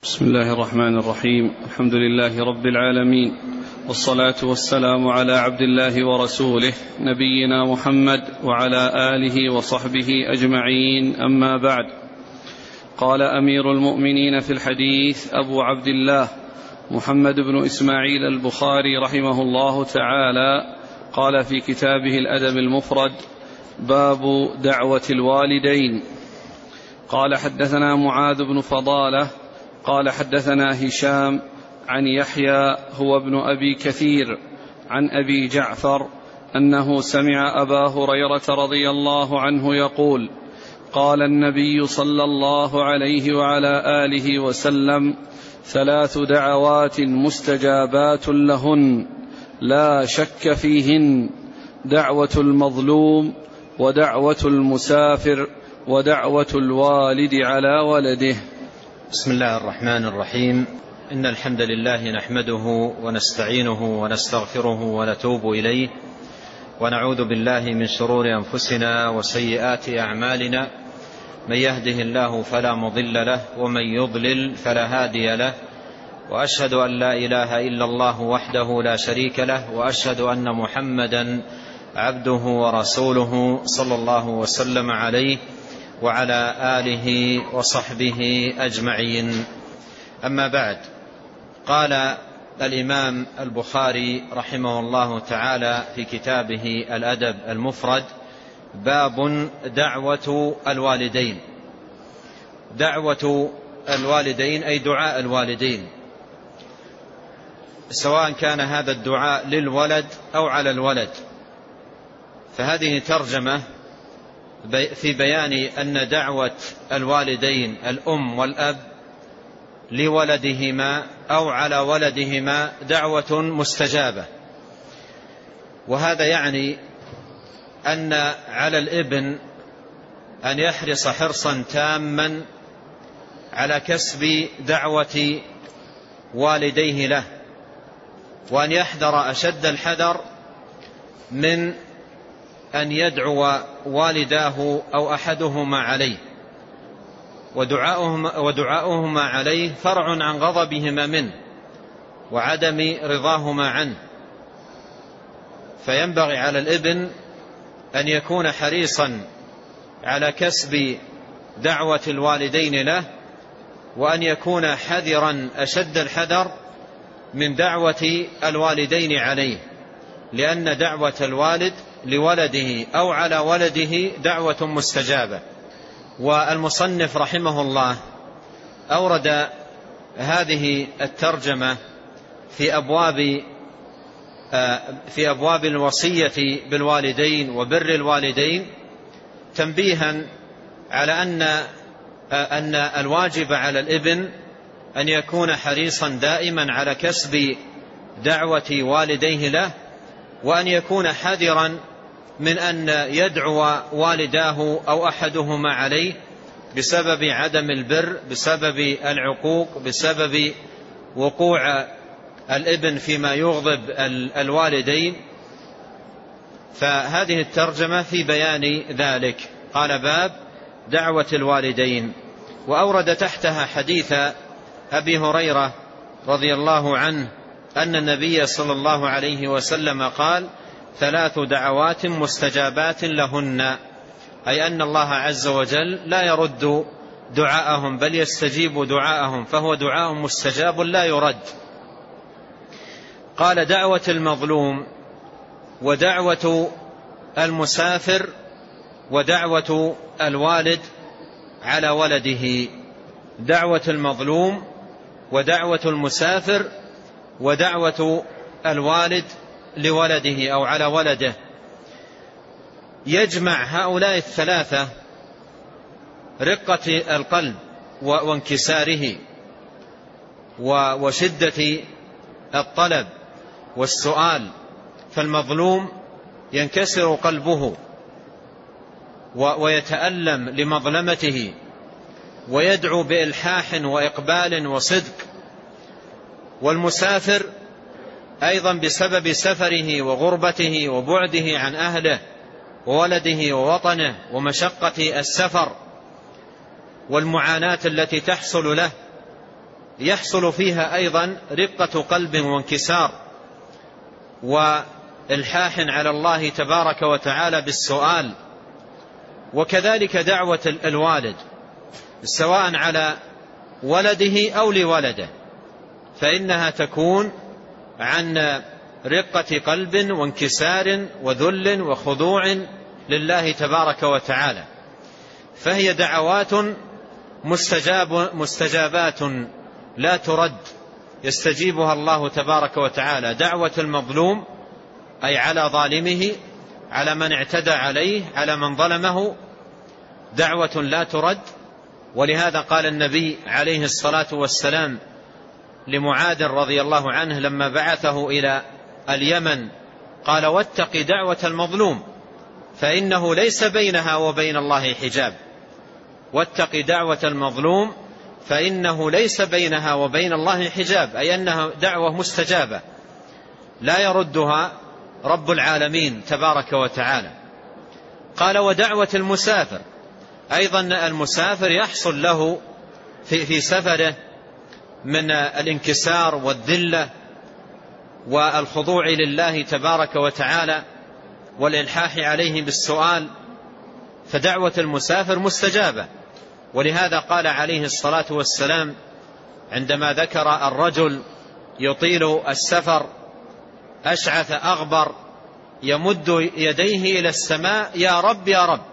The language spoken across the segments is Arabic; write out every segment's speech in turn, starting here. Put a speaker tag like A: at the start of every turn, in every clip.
A: بسم الله الرحمن الرحيم. الحمد لله رب العالمين، والصلاة والسلام على عبد الله ورسوله نبينا محمد وعلى آله وصحبه أجمعين، أما بعد. قال أمير المؤمنين في الحديث أبو عبد الله محمد بن إسماعيل البخاري رحمه الله تعالى، قال في كتابه الأدب المفرد: باب دعوة الوالدين. قال حدثنا معاذ بن فضالة قال حدثنا هشام عن يحيى هو ابن أبي كثير عن أبي جعفر أنه سمع أبا هريرة رضي الله عنه يقول: قال النبي صلى الله عليه وعلى آله وسلم: 3 دعوات مستجابات لهن لا شك فيهن: دعوة المظلوم، ودعوة المسافر، ودعوة الوالد على ولده.
B: بسم الله الرحمن الرحيم. إن الحمد لله نحمده ونستعينه ونستغفره ونتوب إليه، ونعوذ بالله من شرور أنفسنا وسيئات أعمالنا. من يهده الله فلا مضل له، ومن يضلل فلا هادي له. وأشهد أن لا إله إلا الله وحده لا شريك له، وأشهد أن محمدا عبده ورسوله صلى الله وسلم عليه وعلى آله وصحبه أجمعين. أما بعد، قال الإمام البخاري رحمه الله تعالى في كتابه الأدب المفرد: باب دعوة الوالدين. دعوة الوالدين أي دعاء الوالدين، سواء كان هذا الدعاء للولد أو على الولد. فهذه ترجمة في بيان أن دعوة الوالدين الأم والأب لولدهما أو على ولدهما دعوة مستجابة. وهذا يعني أن على الابن أن يحرص حرصا تاما على كسب دعوة والديه له، وأن يحذر أشد الحذر من أن يدعو والداه أو أحدهما عليه، ودعاؤهما عليه فرع عن غضبهما منه وعدم رضاهما عنه. فينبغي على الابن أن يكون حريصا على كسب دعوة الوالدين له، وأن يكون حذرا أشد الحذر من دعوة الوالدين عليه، لأن دعوة الوالد لولده أو على ولده دعوة مستجابة. والمصنف رحمه الله أورد هذه الترجمة في أبواب الوصية بالوالدين وبر الوالدين، تنبيها على أن الواجب على الابن أن يكون حريصا دائما على كسب دعوة والديه له، وأن يكون حذرا من أن يدعو والداه أو أحدهما عليه بسبب عدم البر، بسبب العقوق، بسبب وقوع الابن فيما يغضب الوالدين. فهذه الترجمة في بيان ذلك. قال: باب دعوة الوالدين. وأورد تحتها حديث أبي هريرة رضي الله عنه أن النبي صلى الله عليه وسلم قال: 3 دعوات مستجابات لهن، أي أن الله عز وجل لا يرد دعاءهم بل يستجيب دعاءهم، فهو دعاء مستجاب لا يرد. قال: دعوة المظلوم، ودعوة المسافر، ودعوة الوالد على ولده. دعوة المظلوم، ودعوة المسافر، ودعوة الوالد لولده أو على ولده. يجمع هؤلاء ال3 رقة القلب وانكساره وشدة الطلب والسؤال. فالمظلوم ينكسر قلبه ويتألم لمظلمته، ويدعو بإلحاح وإقبال وصدق. والمسافر أيضا بسبب سفره وغربته وبعده عن أهله وولده ووطنه ومشقة السفر والمعاناة التي تحصل له، يحصل فيها أيضا رقة قلب وانكسار وإلحاح على الله تبارك وتعالى بالسؤال. وكذلك دعوة الوالد سواء على ولده أو لولده، فإنها تكون عن رقة قلب وانكسار وذل وخضوع لله تبارك وتعالى، فهي دعوات مستجابات لا ترد، يستجيبها الله تبارك وتعالى. دعوة المظلوم أي على ظالمه، على من اعتدى عليه، على من ظلمه، دعوة لا ترد. ولهذا قال النبي عليه الصلاة والسلام لمعاذ رضي الله عنه لما بعثه إلى اليمن، قال: واتق دعوة المظلوم فإنه ليس بينها وبين الله حجاب. واتق دعوة المظلوم فإنه ليس بينها وبين الله حجاب، أي أنها دعوة مستجابة لا يردها رب العالمين تبارك وتعالى. قال: ودعوة المسافر أيضا، المسافر يحصل له في سفره من الانكسار والذلة والخضوع لله تبارك وتعالى والإلحاح عليه بالسؤال، فدعوة المسافر مستجابة. ولهذا قال عليه الصلاة والسلام عندما ذكر الرجل يطيل السفر أشعث أغبر يمد يديه إلى السماء: يا رب يا رب،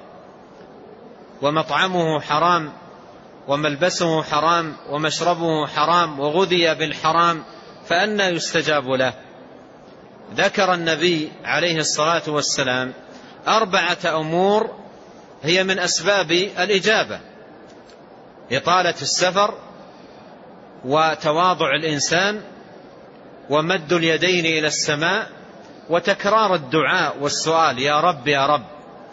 B: ومطعمه حرام وملبسه حرام ومشربه حرام وغذي بالحرام، فأنى يستجاب له؟ ذكر النبي عليه الصلاة والسلام 4 أمور هي من أسباب الإجابة: إطالة السفر، وتواضع الإنسان، ومد اليدين إلى السماء، وتكرار الدعاء والسؤال: يا رب يا رب.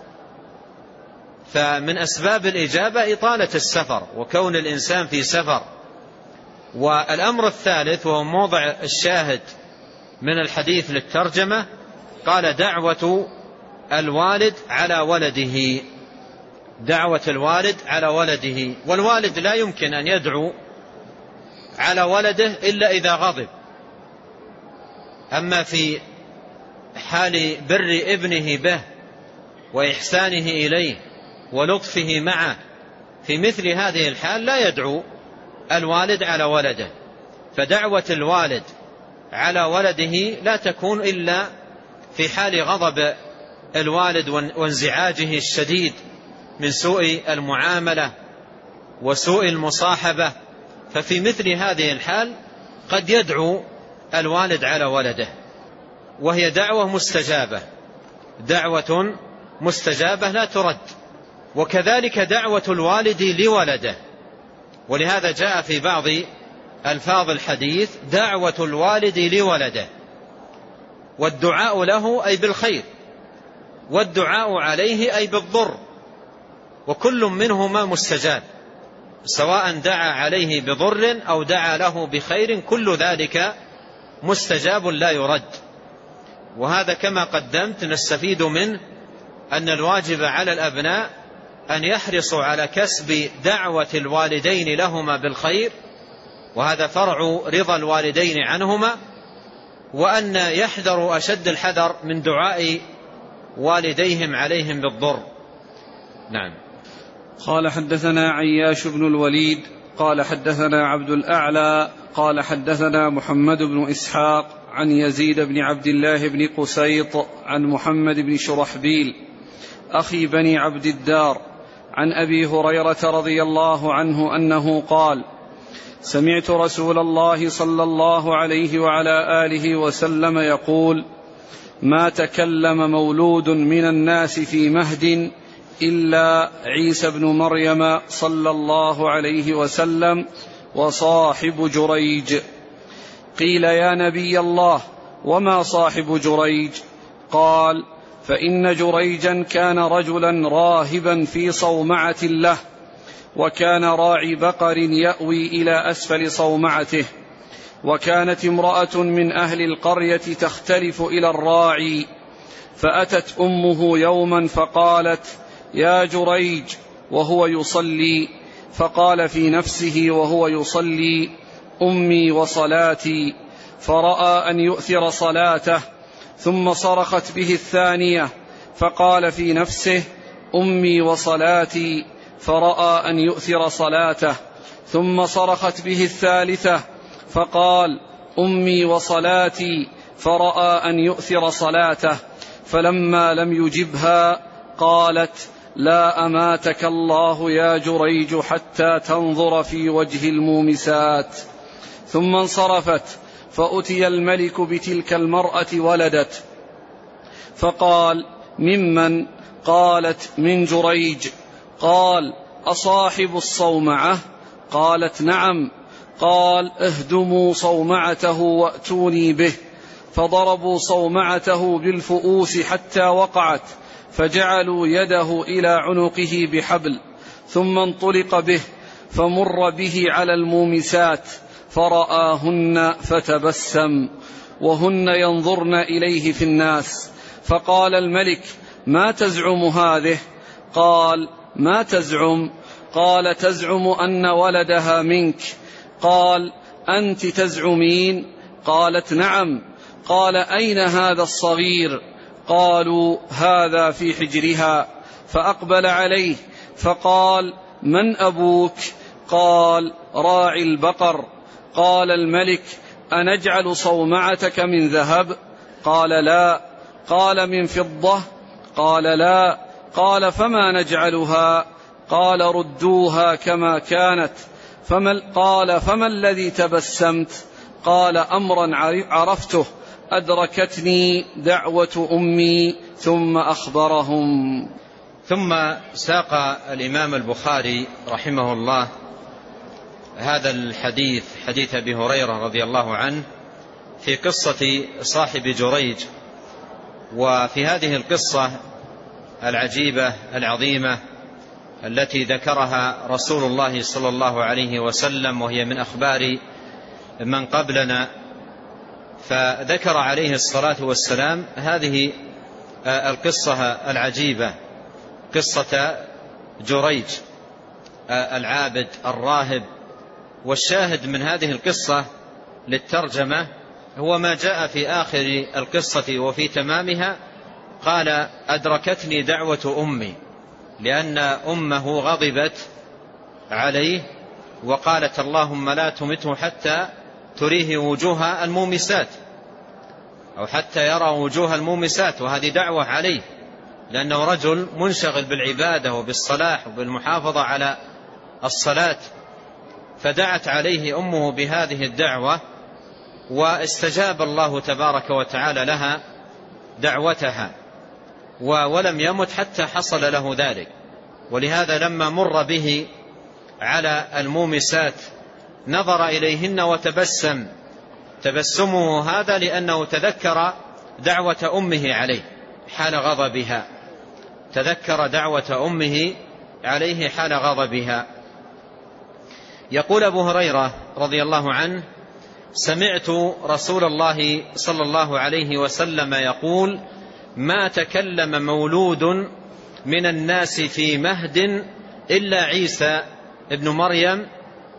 B: فمن أسباب الإجابة إطالة السفر وكون الإنسان في سفر. والأمر الثالث وهو موضع الشاهد من الحديث للترجمة، قال: دعوة الوالد على ولده. دعوة الوالد على ولده، والوالد لا يمكن أن يدعو على ولده إلا إذا غضب. أما في حال بر ابنه به وإحسانه إليه ولطفه معه، في مثل هذه الحال لا يدعو الوالد على ولده. فدعوة الوالد على ولده لا تكون إلا في حال غضب الوالد وانزعاجه الشديد من سوء المعاملة وسوء المصاحبة، ففي مثل هذه الحال قد يدعو الوالد على ولده، وهي دعوة مستجابة، دعوة مستجابة لا ترد. وكذلك دعوة الوالد لولده، ولهذا جاء في بعض ألفاظ الحديث دعوة الوالد لولده، والدعاء له أي بالخير، والدعاء عليه أي بالضر، وكل منهما مستجاب، سواء دعا عليه بضر أو دعا له بخير، كل ذلك مستجاب لا يرد. وهذا كما قدمت نستفيد منه أن الواجب على الأبناء أن يحرصوا على كسب دعوة الوالدين لهما بالخير، وهذا فرع رضا الوالدين عنهما، وأن يحذروا أشد الحذر من دعاء والديهم عليهم بالضر. نعم.
A: قال: حدثنا عياش بن الوليد قال حدثنا عبد الأعلى قال حدثنا محمد بن إسحاق عن يزيد بن عبد الله بن قسيط عن محمد بن شرحبيل أخي بني عبد الدار عن أبي هريرة رضي الله عنه أنه قال: سمعت رسول الله صلى الله عليه وعلى آله وسلم يقول: ما تكلم مولود من الناس في مهد إلا عيسى بن مريم صلى الله عليه وسلم وصاحب جريج. قيل: يا نبي الله، وما صاحب جريج؟ قال: فإن جريجا كان رجلا راهبا في صومعة له، وكان راعي بقر يأوي إلى أسفل صومعته، وكانت امرأة من أهل القرية تختلف إلى الراعي، فأتت أمه يوما فقالت: يا جريج، وهو يصلي، فقال في نفسه وهو يصلي: أمي وصلاتي، فرأى أن يؤثر صلاته، ثم صرخت به الثانية فقال في نفسه: أمي وصلاتي، فرأى أن يؤثر صلاته، ثم صرخت به الثالثة فقال: أمي وصلاتي، فرأى أن يؤثر صلاته. فلما لم يجبها قالت: لا أماتك الله يا جريج حتى تنظر في وجه المومسات. ثم انصرفت، فأتي الملك بتلك المرأة ولدت، فقال: ممن؟ قالت: من جريج. قال: أصاحب الصومعة؟ قالت: نعم. قال: اهدموا صومعته وأتوني به. فضربوا صومعته بالفؤوس حتى وقعت، فجعلوا يده إلى عنقه بحبل، ثم انطلق به فمر به على المومسات فرآهن فتبسم وهن ينظرن إليه في الناس. فقال الملك: ما تزعم هذه؟ قال: ما تزعم؟ قال: تزعم أن ولدها منك. قال: أنت تزعمين؟ قالت: نعم. قال: أين هذا الصغير؟ قالوا: هذا في حجرها. فأقبل عليه فقال: من أبوك؟ قال: راعي البقر. قال الملك: أنجعل صومعتك من ذهب؟ قال: لا. قال: من فضة؟ قال: لا. قال: فما نجعلها؟ قال: ردوها كما كانت. قال: فما الذي تبسمت؟ قال: أمرا عرفته، أدركتني دعوة أمي. ثم أخبرهم.
B: ثم ساق الإمام البخاري رحمه الله هذا الحديث، حديث أبي هريرة رضي الله عنه، في قصة صاحب جريج. وفي هذه القصة العجيبة العظيمة التي ذكرها رسول الله صلى الله عليه وسلم، وهي من أخبار من قبلنا، فذكر عليه الصلاة والسلام هذه القصة العجيبة، قصة جريج العابد الراهب. والشاهد من هذه القصة للترجمة هو ما جاء في آخر القصة وفي تمامها: قال: أدركتني دعوة أمي، لأن أمه غضبت عليه وقالت: اللهم لا تمته حتى تريه وجوه المومسات، أو حتى يرى وجوه المومسات. وهذه دعوة عليه، لأنه رجل منشغل بالعبادة وبالصلاح وبالمحافظة على الصلاة، فدعت عليه أمه بهذه الدعوة، واستجاب الله تبارك وتعالى لها دعوتها، ولم يمت حتى حصل له ذلك. ولهذا لما مر به على المومسات نظر إليهن وتبسم، تبسمه هذا لأنه تذكر دعوة أمه عليه حال غضبها، تذكر دعوة أمه عليه حال غضبها. يقول أبو هريرة رضي الله عنه: سمعت رسول الله صلى الله عليه وسلم يقول: ما تكلم مولود من الناس في مهد إلا عيسى ابن مريم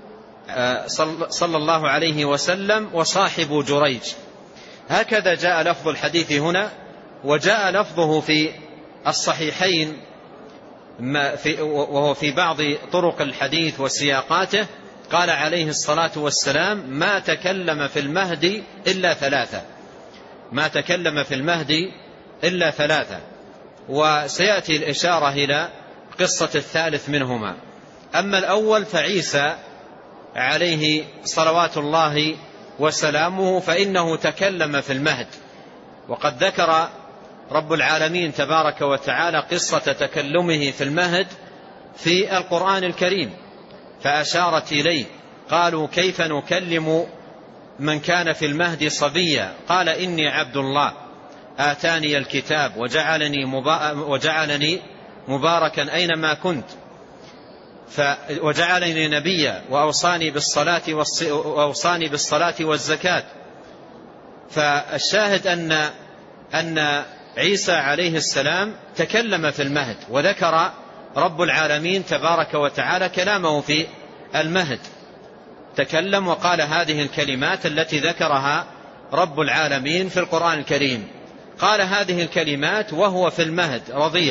B: صلى الله عليه وسلم وصاحب جريج. هكذا جاء لفظ الحديث هنا، وجاء لفظه في الصحيحين وهو في بعض طرق الحديث وسياقاته. قال عليه الصلاة والسلام: ما تكلم في المهد إلا ثلاثة، ما تكلم في المهد إلا ثلاثة. وسيأتي الإشارة إلى قصة الثالث منهما. أما الأول فعيسى عليه صلوات الله وسلامه، فإنه تكلم في المهد، وقد ذكر رب العالمين تبارك وتعالى قصة تكلمه في المهد في القرآن الكريم، فأشارت إليه. قالوا: كيف نكلم من كان في المهد صبيا؟ قال: إني عبد الله آتاني الكتاب وجعلني مباركا أينما كنت وجعلني نبيا وأوصاني بالصلاة والزكاة. فالشاهد أن عيسى عليه السلام تكلم في المهد، وذكر رب العالمين تبارك وتعالى كلامه في المهد، تكلم وقال هذه الكلمات التي ذكرها رب العالمين في القرآن الكريم. قال هذه الكلمات وهو في المهد رضيع.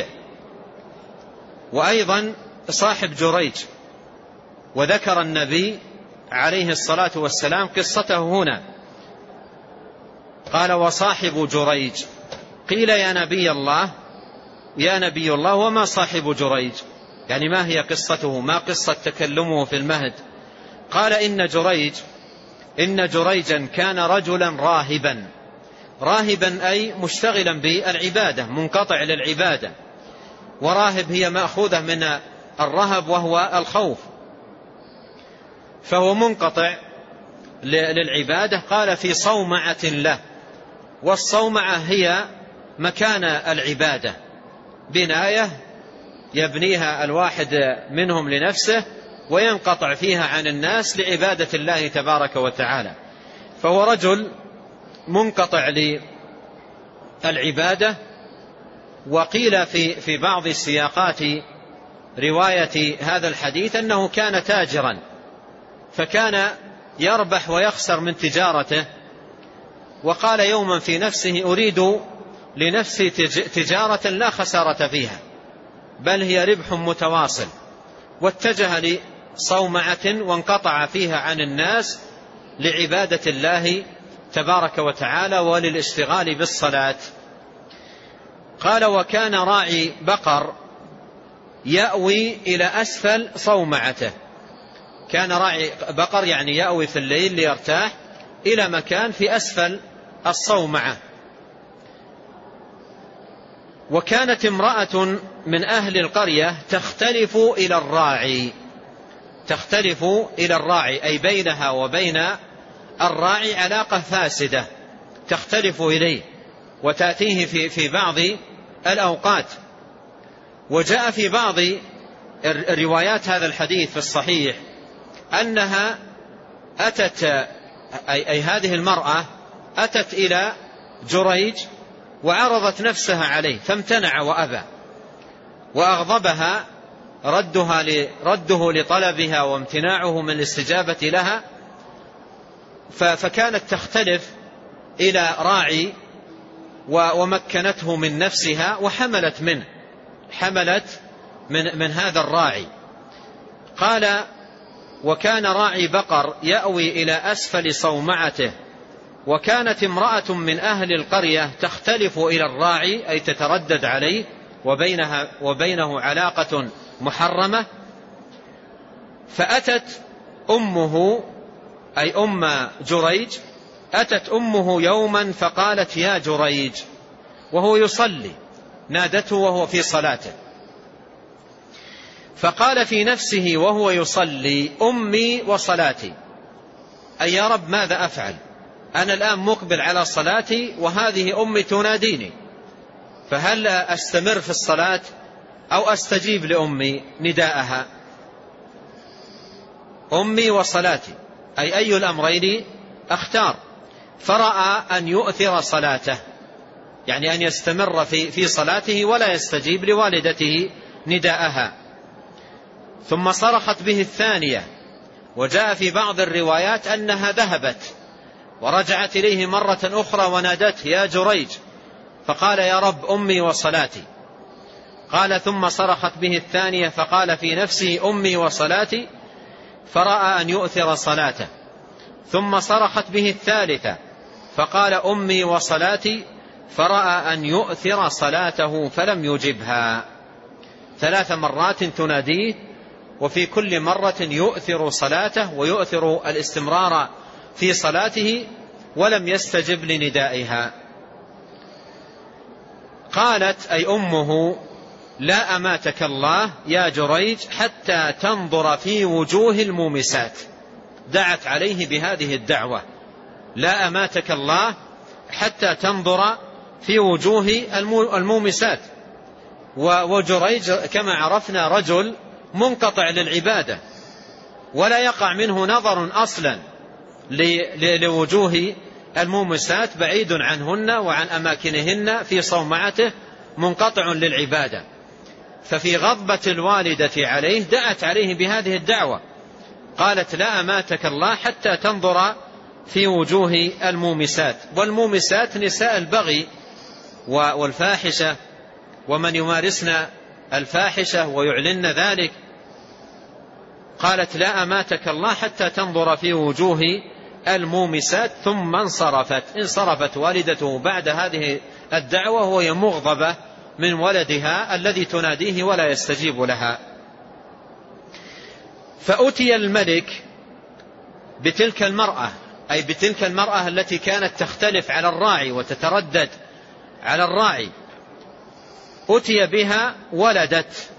B: وأيضا صاحب جريج، وذكر النبي عليه الصلاة والسلام قصته هنا، قال وصاحب جريج. قيل يا نبي الله وما صاحب جريج؟ يعني ما هي قصته، ما قصة تكلمه في المهد؟ قال إن جريجا كان رجلا راهبا أي مشتغلا بالعبادة، منقطع للعبادة، وراهب هي مأخوذة من الرهب وهو الخوف، فهو منقطع للعبادة. قال في صومعة له، والصومعة هي مكان العبادة، بناية يبنيها الواحد منهم لنفسه وينقطع فيها عن الناس لعبادة الله تبارك وتعالى. فهو رجل منقطع للعبادة. وقيل في بعض سياقات رواية هذا الحديث أنه كان تاجرا، فكان يربح ويخسر من تجارته، وقال يوما في نفسه أريد لنفسي تجارة لا خسارة فيها بل هي ربح متواصل، واتجه لصومعة وانقطع فيها عن الناس لعبادة الله تبارك وتعالى وللاشتغال بالصلاة. قال وكان راعي بقر يأوي إلى أسفل صومعته. كان راعي بقر يعني يأوي في الليل ليرتاح إلى مكان في أسفل الصومعة. وكانت امرأة من أهل القرية تختلف إلى الراعي أي بينها وبين الراعي علاقة فاسدة، تختلف إليه وتأتيه في بعض الأوقات. وجاء في بعض الروايات هذا الحديث في الصحيح أنها أتت أي هذه المرأة أتت إلى جريج وعرضت نفسها عليه فامتنع وأبى، وأغضبها رده لطلبها وامتناعه من الاستجابة لها، فكانت تختلف إلى راعي ومكنته من نفسها وحملت من هذا الراعي. قال وكان راعي بقر يأوي إلى أسفل صومعته، وكانت امرأة من أهل القرية تختلف إلى الراعي أي تتردد عليه وبينه علاقة محرمة. فأتت أمه أي أم جريج، أتت أمه يوما فقالت يا جريج وهو يصلي، نادته وهو في صلاته، فقال في نفسه وهو يصلي أمي وصلاتي، أي يا رب ماذا أفعل؟ أنا الآن مقبل على صلاتي وهذه أمي تناديني، فهل أستمر في الصلاة أو أستجيب لأمي نداءها؟ أمي وصلاتي أي الأمرين أختار. فرأى أن يؤثر صلاته، يعني أن يستمر في صلاته ولا يستجيب لوالدته نداءها. ثم صرخت به الثانية، وجاء في بعض الروايات أنها ذهبت ورجعت إليه مرة أخرى ونادته يا جريج، فقال يا رب أمي وصلاتي. قال ثم صرخت به الثانية فقال في نفسه أمي وصلاتي، فرأى أن يؤثر صلاته. ثم صرخت به الثالثة فقال أمي وصلاتي، فرأى أن يؤثر صلاته فلم يجبها. 3 مرات تناديه، وفي كل مرة يؤثر صلاته ويؤثر الاستمرار في صلاته ولم يستجب لندائها. قالت أي أمه لا أماتك الله يا جريج حتى تنظر في وجوه المومسات. دعت عليه بهذه الدعوة، لا أماتك الله حتى تنظر في وجوه المومسات. وجريج كما عرفنا رجل منقطع للعبادة، ولا يقع منه نظر أصلا لوجوه المومسات، بعيد عنهن وعن أماكنهن في صومعته، منقطع للعبادة. ففي غضبة الوالدة عليه دعت عليه بهذه الدعوة، قالت لا أماتك الله حتى تنظر في وجوه المومسات. والمومسات نساء البغي والفاحشة ومن يمارسن الفاحشة ويعلن ذلك. قالت لا أماتك الله حتى تنظر في وجوه المومسات. ثم انصرفت والدته بعد هذه الدعوة وهي مغضبة من ولدها الذي تناديه ولا يستجيب لها. فأتي الملك بتلك المرأة، أي بتلك المرأة التي كانت تختلف على الراعي وتتردد على الراعي. أتي بها ولدت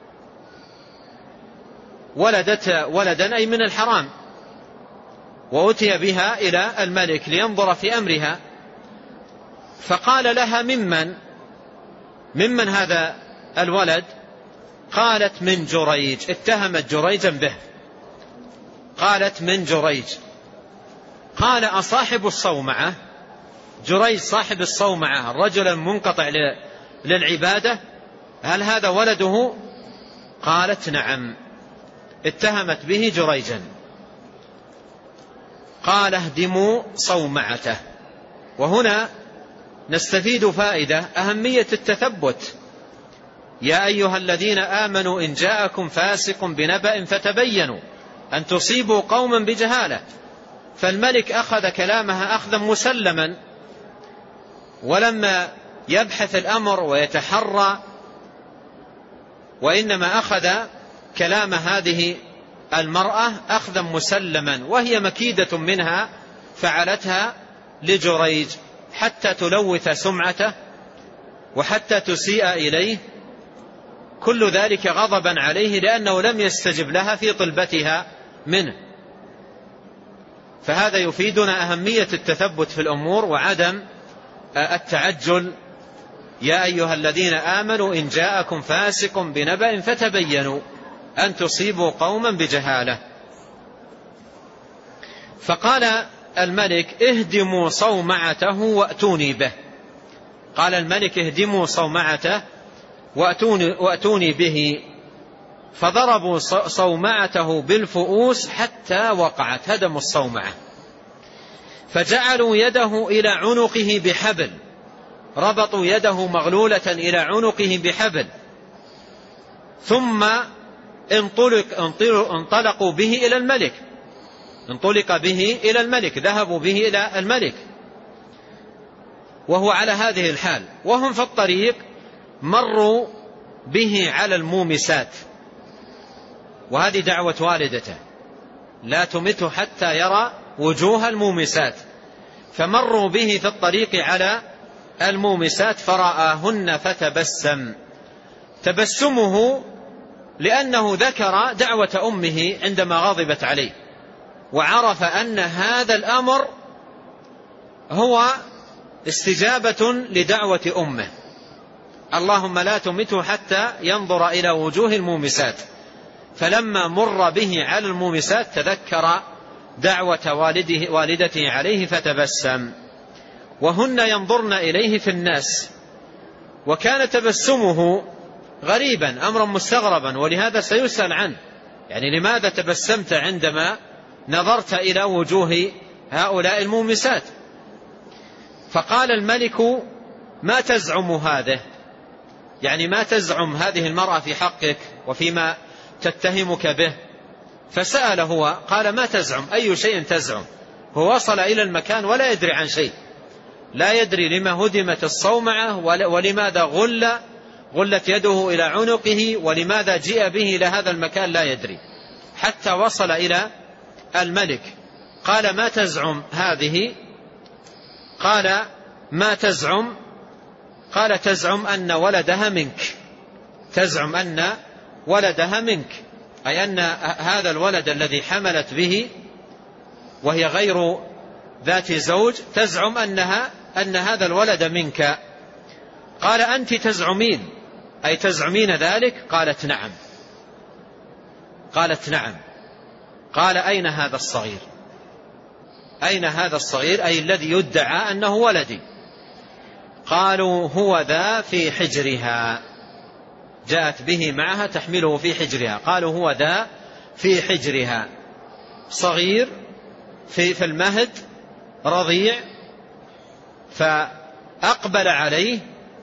B: ولدا أي من الحرام، وأتي بها إلى الملك لينظر في أمرها. فقال لها ممن هذا الولد؟ قالت من جريج. اتهمت جريجا به، قالت من جريج. قال أصاحب الصومعة؟ جريج صاحب الصومعة الرجل المنقطع للعبادة، هل هذا ولده؟ قالت نعم. اتهمت به جريجا. قال اهدموا صومعته. وهنا نستفيد فائدة أهمية التثبت. يا أيها الذين آمنوا إن جاءكم فاسق بنبأ فتبينوا أن تصيبوا قوما بجهالة. فالملك أخذ كلامها أخذا مسلما، ولما يبحث الأمر ويتحرى، وإنما أخذ كلام هذه المرأة أخذا مسلما، وهي مكيدة منها فعلتها لجريج حتى تلوث سمعته وحتى تسيء إليه، كل ذلك غضبا عليه لأنه لم يستجب لها في طلبتها منه. فهذا يفيدنا أهمية التثبت في الأمور وعدم التعجل. يا أيها الذين آمنوا إن جاءكم فاسق بنبأ فتبينوا أن تصيبوا قوما بجهالة. فقال الملك اهدموا صومعته وأتوني به. قال الملك اهدموا صومعته وأتوني به. فضربوا صومعته بالفؤوس حتى وقعت، هدموا الصومعة. فجعلوا يده إلى عنقه بحبل، ربطوا يده مغلولة إلى عنقه بحبل، ثم انطلقوا به إلى الملك. انطلق به إلى الملك، ذهبوا به إلى الملك وهو على هذه الحال. وهم في الطريق مروا به على المومسات، وهذه دعوة والدته لا تمته حتى يرى وجوه المومسات. فمروا به في الطريق على المومسات فرآهن فتبسم. تبسمه لأنه ذكر دعوة أمه عندما غضبت عليه، وعرف أن هذا الأمر هو استجابة لدعوة أمه. اللهم لا تمته حتى ينظر إلى وجوه المومسات. فلما مر به على المومسات تذكر دعوة والدته عليه فتبسم، وهن ينظرن إليه في الناس. وكان تبسمه غريبا، أمرا مستغربا، ولهذا سيسأل عنه، يعني لماذا تبسمت عندما نظرت إلى وجوه هؤلاء المومسات؟ فقال الملك ما تزعم هذا؟ يعني ما تزعم هذه المرأة في حقك وفيما تتهمك به؟ فسأل هو قال ما تزعم؟ أي شيء تزعم؟ هو وصل إلى المكان ولا يدري عن شيء، لا يدري لما هدمت الصومعة ولماذا غلت يده إلى عنقه ولماذا جاء به إلى هذا المكان، لا يدري حتى وصل إلى الملك. قال ما تزعم هذه؟ قال ما تزعم؟ قال تزعم أن ولدها منك، تزعم أن ولدها منك، أي أن هذا الولد الذي حملت به وهي غير ذات زوج تزعم أن هذا الولد منك. قال أنت تزعمين، أي تزعمين ذلك؟ قالت نعم. قالت نعم. قال أين هذا الصغير؟ أين هذا الصغير أي الذي يدعى أنه ولدي؟ قالوا هو ذا في حجرها. جاءت به معها تحمله في حجرها، قالوا هو ذا في حجرها. صغير في المهد رضيع، فأقبل عليه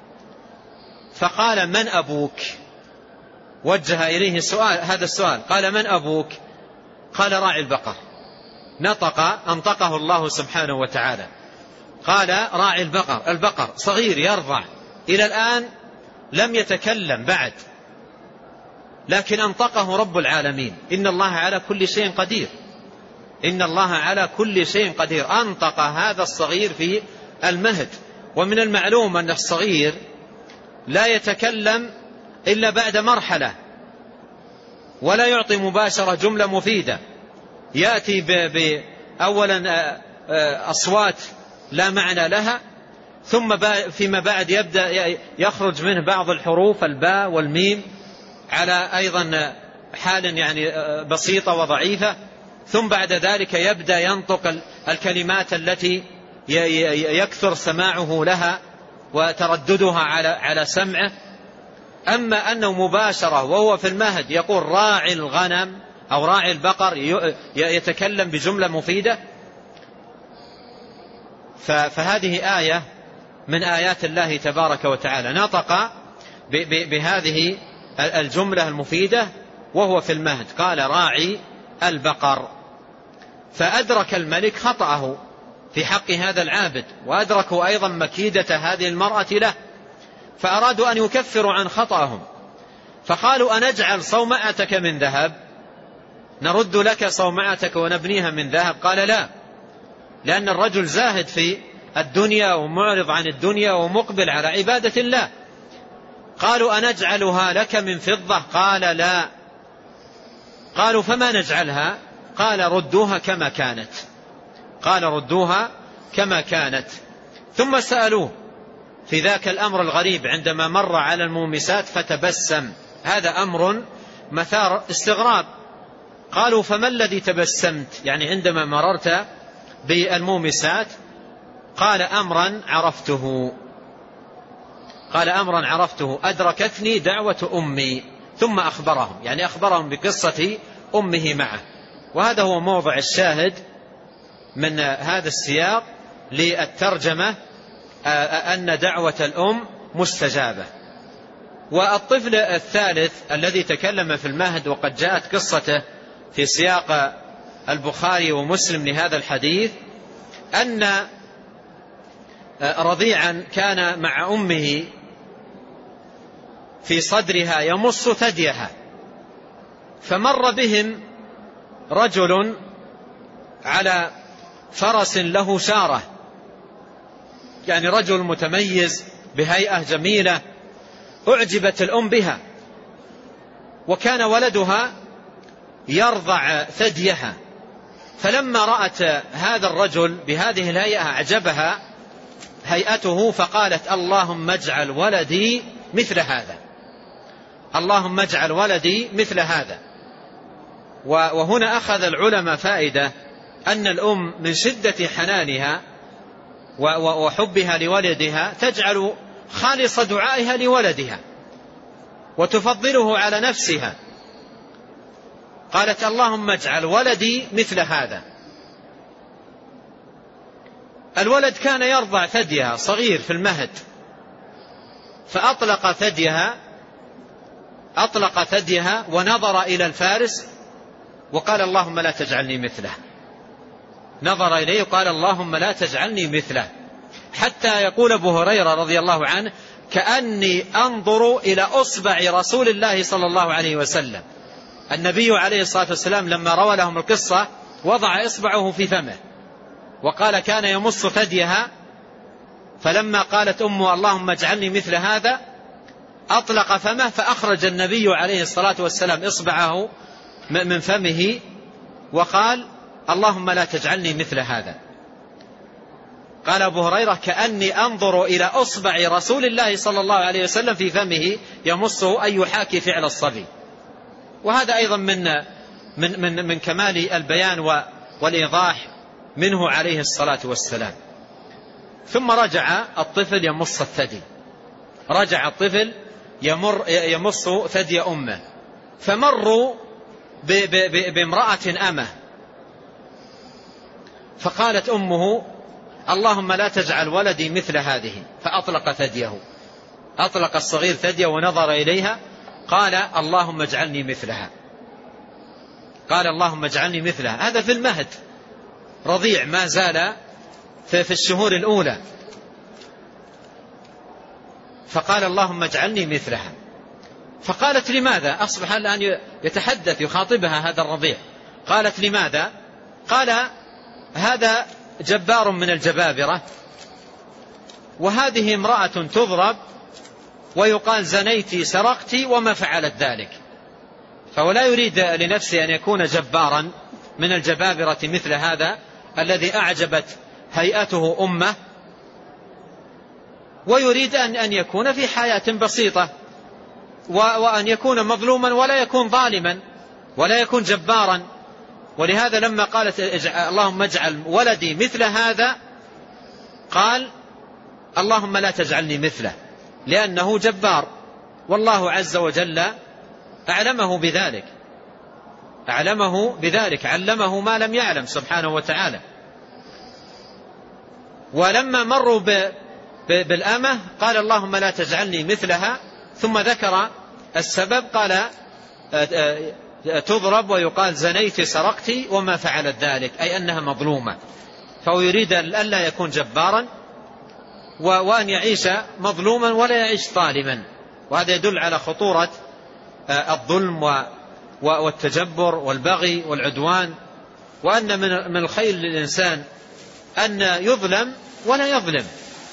B: فقال: من أبوك؟ وجه إليه هذا السؤال، قال: من أبوك؟ قال: راعي البقر. أنطقه الله سبحانه وتعالى، قال: راعي البقر صغير يرضع، إلى الآن لم يتكلم بعد، لكن أنطقه رب العالمين. إن الله على كل شيء قدير، إن الله على كل شيء قدير. أنطق هذا الصغير في المهد. ومن المعلوم أن الصغير لا يتكلم إلا بعد مرحلة، ولا يعطي مباشرة جملة مفيدة، يأتي أولا أصوات لا معنى لها، ثم فيما بعد يبدأ يخرج منه بعض الحروف، الباء والميم، على أيضا حال يعني بسيطة وضعيفة، ثم بعد ذلك يبدأ ينطق الكلمات التي يكثر سماعه لها وترددها على سمعه. أما أنه مباشرة وهو في المهد يقول راعي الغنم أو راعي البقر، يتكلم بجملة مفيدة، فهذه آية من آيات الله تبارك وتعالى. نطق بهذه الجملة المفيدة وهو في المهد، قال: راعي البقر. فأدرك الملك خطأه في حق هذا العابد، وأدركوا أيضا مكيدة هذه المرأة له، فأرادوا أن يكفروا عن خطأهم، فقالوا: أنجعل صومعتك من ذهب؟ نرد لك صومعتك ونبنيها من ذهب؟ قال: لا، لأن الرجل زاهد في الدنيا ومعرض عن الدنيا ومقبل على عبادة الله. قالوا: أنجعلها لك من فضة؟ قال: لا. قالوا: فما نجعلها؟ قال: ردوها كما كانت. قال: ردوها كما كانت. ثم سألوه في ذاك الأمر الغريب عندما مر على المومسات فتبسم، هذا أمر مثار استغراب. قالوا: فما الذي تبسمت؟ يعني عندما مررت بالمومسات. قال: أمرا عرفته. قال: أمرا عرفته أدركتني دعوة أمي. ثم أخبرهم، يعني أخبرهم بقصة أمه معه. وهذا هو موضع الشاهد من هذا السياق للترجمة، أن دعوة الأم مستجابة. والطفل الثالث الذي تكلم في المهد، وقد جاءت قصته في سياق البخاري ومسلم لهذا الحديث، أن رضيعا كان مع أمه في صدرها يمص ثديها، فمر بهم رجل على فرس له شارة، يعني رجل متميز بهيئة جميلة، أعجبت الأم بها، وكان ولدها يرضع ثديها، فلما رأت هذا الرجل بهذه الهيئة أعجبها هيئته، فقالت: اللهم اجعل ولدي مثل هذا، اللهم اجعل ولدي مثل هذا. وهنا أخذ العلماء فائدة، أن الأم من شدة حنانها وحبها لولدها تجعل خالص دعائها لولدها وتفضله على نفسها. قالت: اللهم اجعل ولدي مثل هذا. الولد كان يرضع ثديها صغير في المهد، فأطلق ثديها ونظر إلى الفارس وقال: اللهم لا تجعلني مثله. نظر إليه وقال: اللهم لا تجعلني مثله. حتى يقول أبو هريرة رضي الله عنه: كأني أنظر إلى أصبع رسول الله صلى الله عليه وسلم. النبي عليه الصلاة والسلام لما روى لهم القصة وضع إصبعه في فمه وقال: كان يمص ثديها، فلما قالت أمه: اللهم اجعلني مثل هذا، أطلق فمه، فأخرج النبي عليه الصلاة والسلام إصبعه من فمه وقال: اللهم لا تجعلني مثل هذا. قال أبو هريرة: كأني أنظر إلى أصبع رسول الله صلى الله عليه وسلم في فمه يمصه، أي يحاكي فعل الصبي. وهذا أيضا من كمال البيان والإيضاح منه عليه الصلاة والسلام. ثم رجع الطفل يمص الثدي، رجع الطفل يمص ثدي أمه، فمروا بامرأة أمه فقالت أمه: اللهم لا تجعل ولدي مثل هذه، فأطلق ثديه، أطلق الصغير ثديه ونظر إليها، قال: اللهم اجعلني مثلها، قال: اللهم اجعلني مثلها. هذا في المهد، رضيع ما زال في الشهور الأولى، فقال: اللهم اجعلني مثلها. فقالت: لماذا؟ أصبح الآن يتحدث يخاطبها هذا الرضيع. قالت: لماذا؟ قال: هذا جبار من الجبابرة، وهذه امرأة تضرب ويقال زنيت سرقت وما فعلت ذلك. فهو لا يريد لنفسه أن يكون جبارا من الجبابرة مثل هذا الذي أعجبت هيئته أمه، ويريد أن يكون في حياة بسيطة، وأن يكون مظلوما ولا يكون ظالما ولا يكون جبارا. ولهذا لما قالت: اللهم اجعل ولدي مثل هذا، قال: اللهم لا تجعلني مثله، لأنه جبار، والله عز وجل أعلمه بذلك، أعلمه بذلك، علمه ما لم يعلم سبحانه وتعالى. ولما مروا بالأمة قال: اللهم لا تجعلني مثلها، ثم ذكر السبب، قال: تضرب ويقال زنيت سرقت وما فعلت ذلك، أي أنها مظلومة. فهو يريد ألا يكون جبارا وأن يعيش مظلوما ولا يعيش ظالما، وهذا يدل على خطورة الظلم والتجبر والبغي والعدوان، وأن من الخير للإنسان أن يظلم ولا يظلم،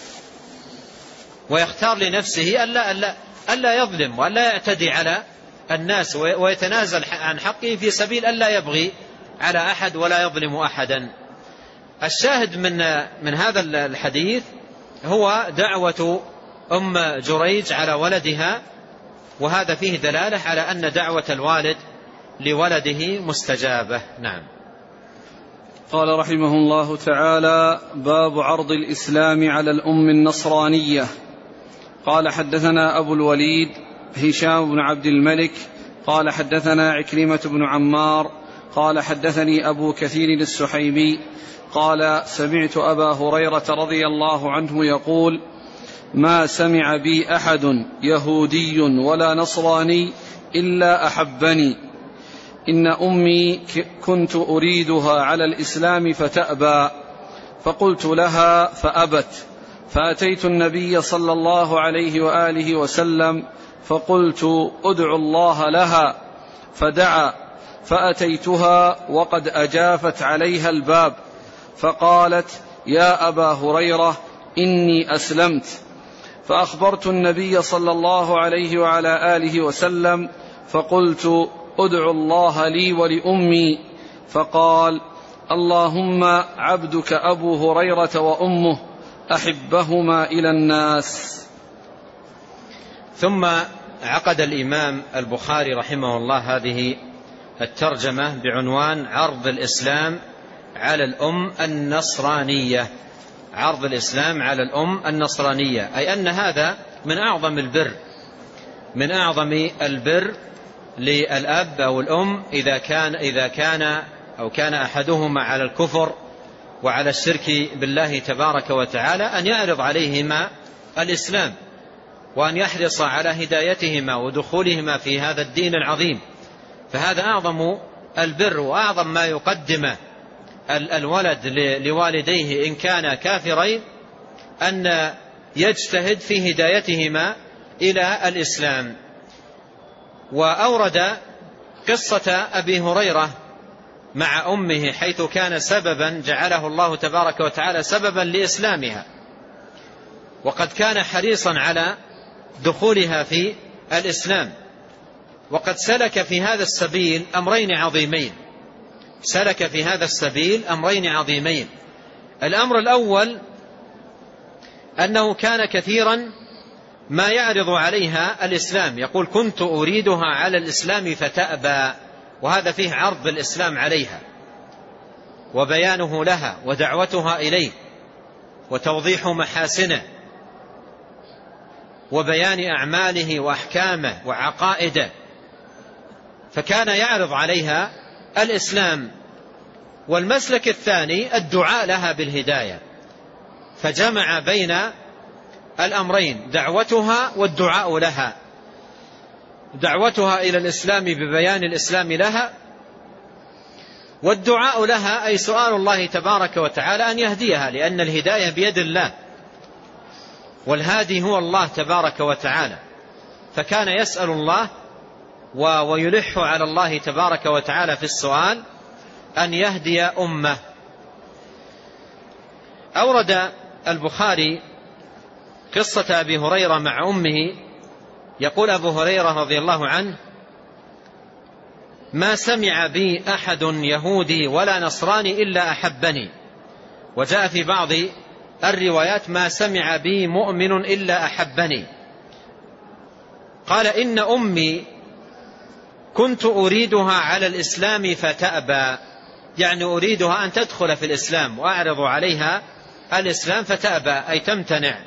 B: ويختار لنفسه ألا يظلم وألا يعتدي على الناس، ويتنازل عن حقه في سبيل ألا يبغي على أحد ولا يظلم أحدا. الشاهد من هذا الحديث هو دعوة أم جريج على ولدها، وهذا فيه دلالة على أن دعوة الوالد لولده مستجابة. نعم.
A: قال رحمه الله تعالى: باب عرض الإسلام على الأم النصرانية. قال: حدثنا أبو الوليد هشام بن عبد الملك قال: حدثنا عكرمة بن عمار قال: حدثني أبو كثير السحيمي قال: سمعت أبا هريرة رضي الله عنه يقول: ما سمع بي أحد يهودي ولا نصراني إلا أحبني. إن أمي كنت أريدها على الإسلام فتأبى، فقلت لها فأبت، فأتيت النبي صلى الله عليه وآله وسلم فقلت: ادعو الله لها، فدعا، فأتيتها وقد أجافت عليها الباب، فقالت: يا أبا هريرة إني أسلمت. فأخبرت النبي صلى الله عليه وعلى آله وسلم فقلت: ادعو الله لي ولأمي. فقال: اللهم عبدك أبو هريرة وأمه أحبهما إلى الناس.
B: ثم عقد الإمام البخاري رحمه الله هذه الترجمة بعنوان: عرض الإسلام على الأم النصرانية. عرض الإسلام على الأم النصرانية، أي أن هذا من أعظم البر، من أعظم البر للأب أو الأم إذا كان أحدهما على الكفر وعلى الشرك بالله تبارك وتعالى، أن يعرض عليهما الإسلام، وأن يحرص على هدايتهما ودخولهما في هذا الدين العظيم. فهذا أعظم البر وأعظم ما يقدم الولد لوالديه إن كانا كافرين، أن يجتهد في هدايتهما إلى الإسلام. وأورد قصة أبي هريرة مع أمه، حيث كان سببا جعله الله تبارك وتعالى سببا لإسلامها، وقد كان حريصا على دخولها في الإسلام، وقد سلك في هذا السبيل أمرين عظيمين. سلك في هذا السبيل أمرين عظيمين. الأمر الأول أنه كان كثيرا ما يعرض عليها الإسلام، يقول: كنت أريدها على الإسلام فتأبى، وهذا فيه عرض الإسلام عليها وبيانه لها ودعوتها إليه وتوضيح محاسنه وبيان أعماله وأحكامه وعقائده. فكان يعرض عليها الإسلام والمسلك الثاني الدعاء لها بالهداية، فجمع بين الأمرين، دعوتها والدعاء لها، دعوتها إلى الإسلام ببيان الإسلام لها، والدعاء لها أي سؤال الله تبارك وتعالى أن يهديها، لأن الهداية بيد الله والهادي هو الله تبارك وتعالى، فكان يسأل الله ويلح على الله تبارك وتعالى في السؤال أن يهدي أمة. أورد البخاري قصة أبي هريرة مع أمه. يقول أبو هريرة رضي الله عنه: ما سمع بي أحد يهودي ولا نصراني إلا أحبني. وجاء في بعض الروايات: ما سمع بي مؤمن إلا أحبني. قال: إن أمي كنت أريدها على الإسلام فتأبى، يعني أريدها أن تدخل في الإسلام وأعرض عليها الإسلام فتأبى أي تمتنع.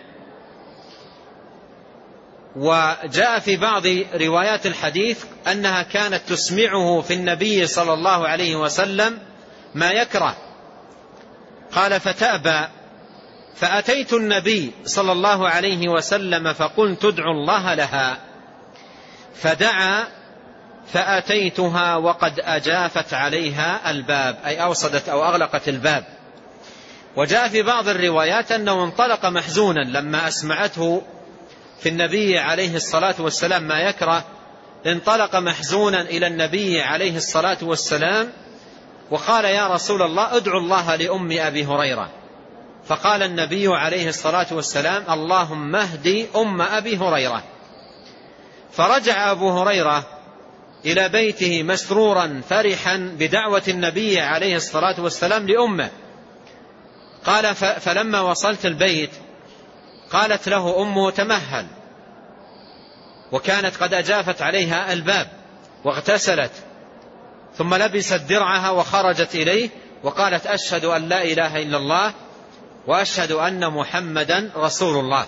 B: وجاء في بعض روايات الحديث أنها كانت تسمعه في النبي صلى الله عليه وسلم ما يكره. قال: فتأبى، فأتيت النبي صلى الله عليه وسلم فقلت ادعو الله لها، فدعا فأتيتها وقد أجافت عليها الباب، أي أوصدت أو أغلقت الباب. وجاء في بعض الروايات أنه انطلق محزونا لما أسمعته في النبي عليه الصلاة والسلام ما يكره، انطلق محزونا إلى النبي عليه الصلاة والسلام وقال: يا رسول الله ادعو الله لأم أبي هريرة. فقال النبي عليه الصلاة والسلام: اللهم اهدي أم أبي هريرة. فرجع أبو هريرة إلى بيته مسرورا فرحا بدعوة النبي عليه الصلاة والسلام لأمه. قال: فلما وصلت البيت قالت له أمه: تمهل. وكانت قد أجافت عليها الباب واغتسلت، ثم لبست درعها وخرجت إليه وقالت: أشهد أن لا إله إلا الله وأشهد أن محمدا رسول الله.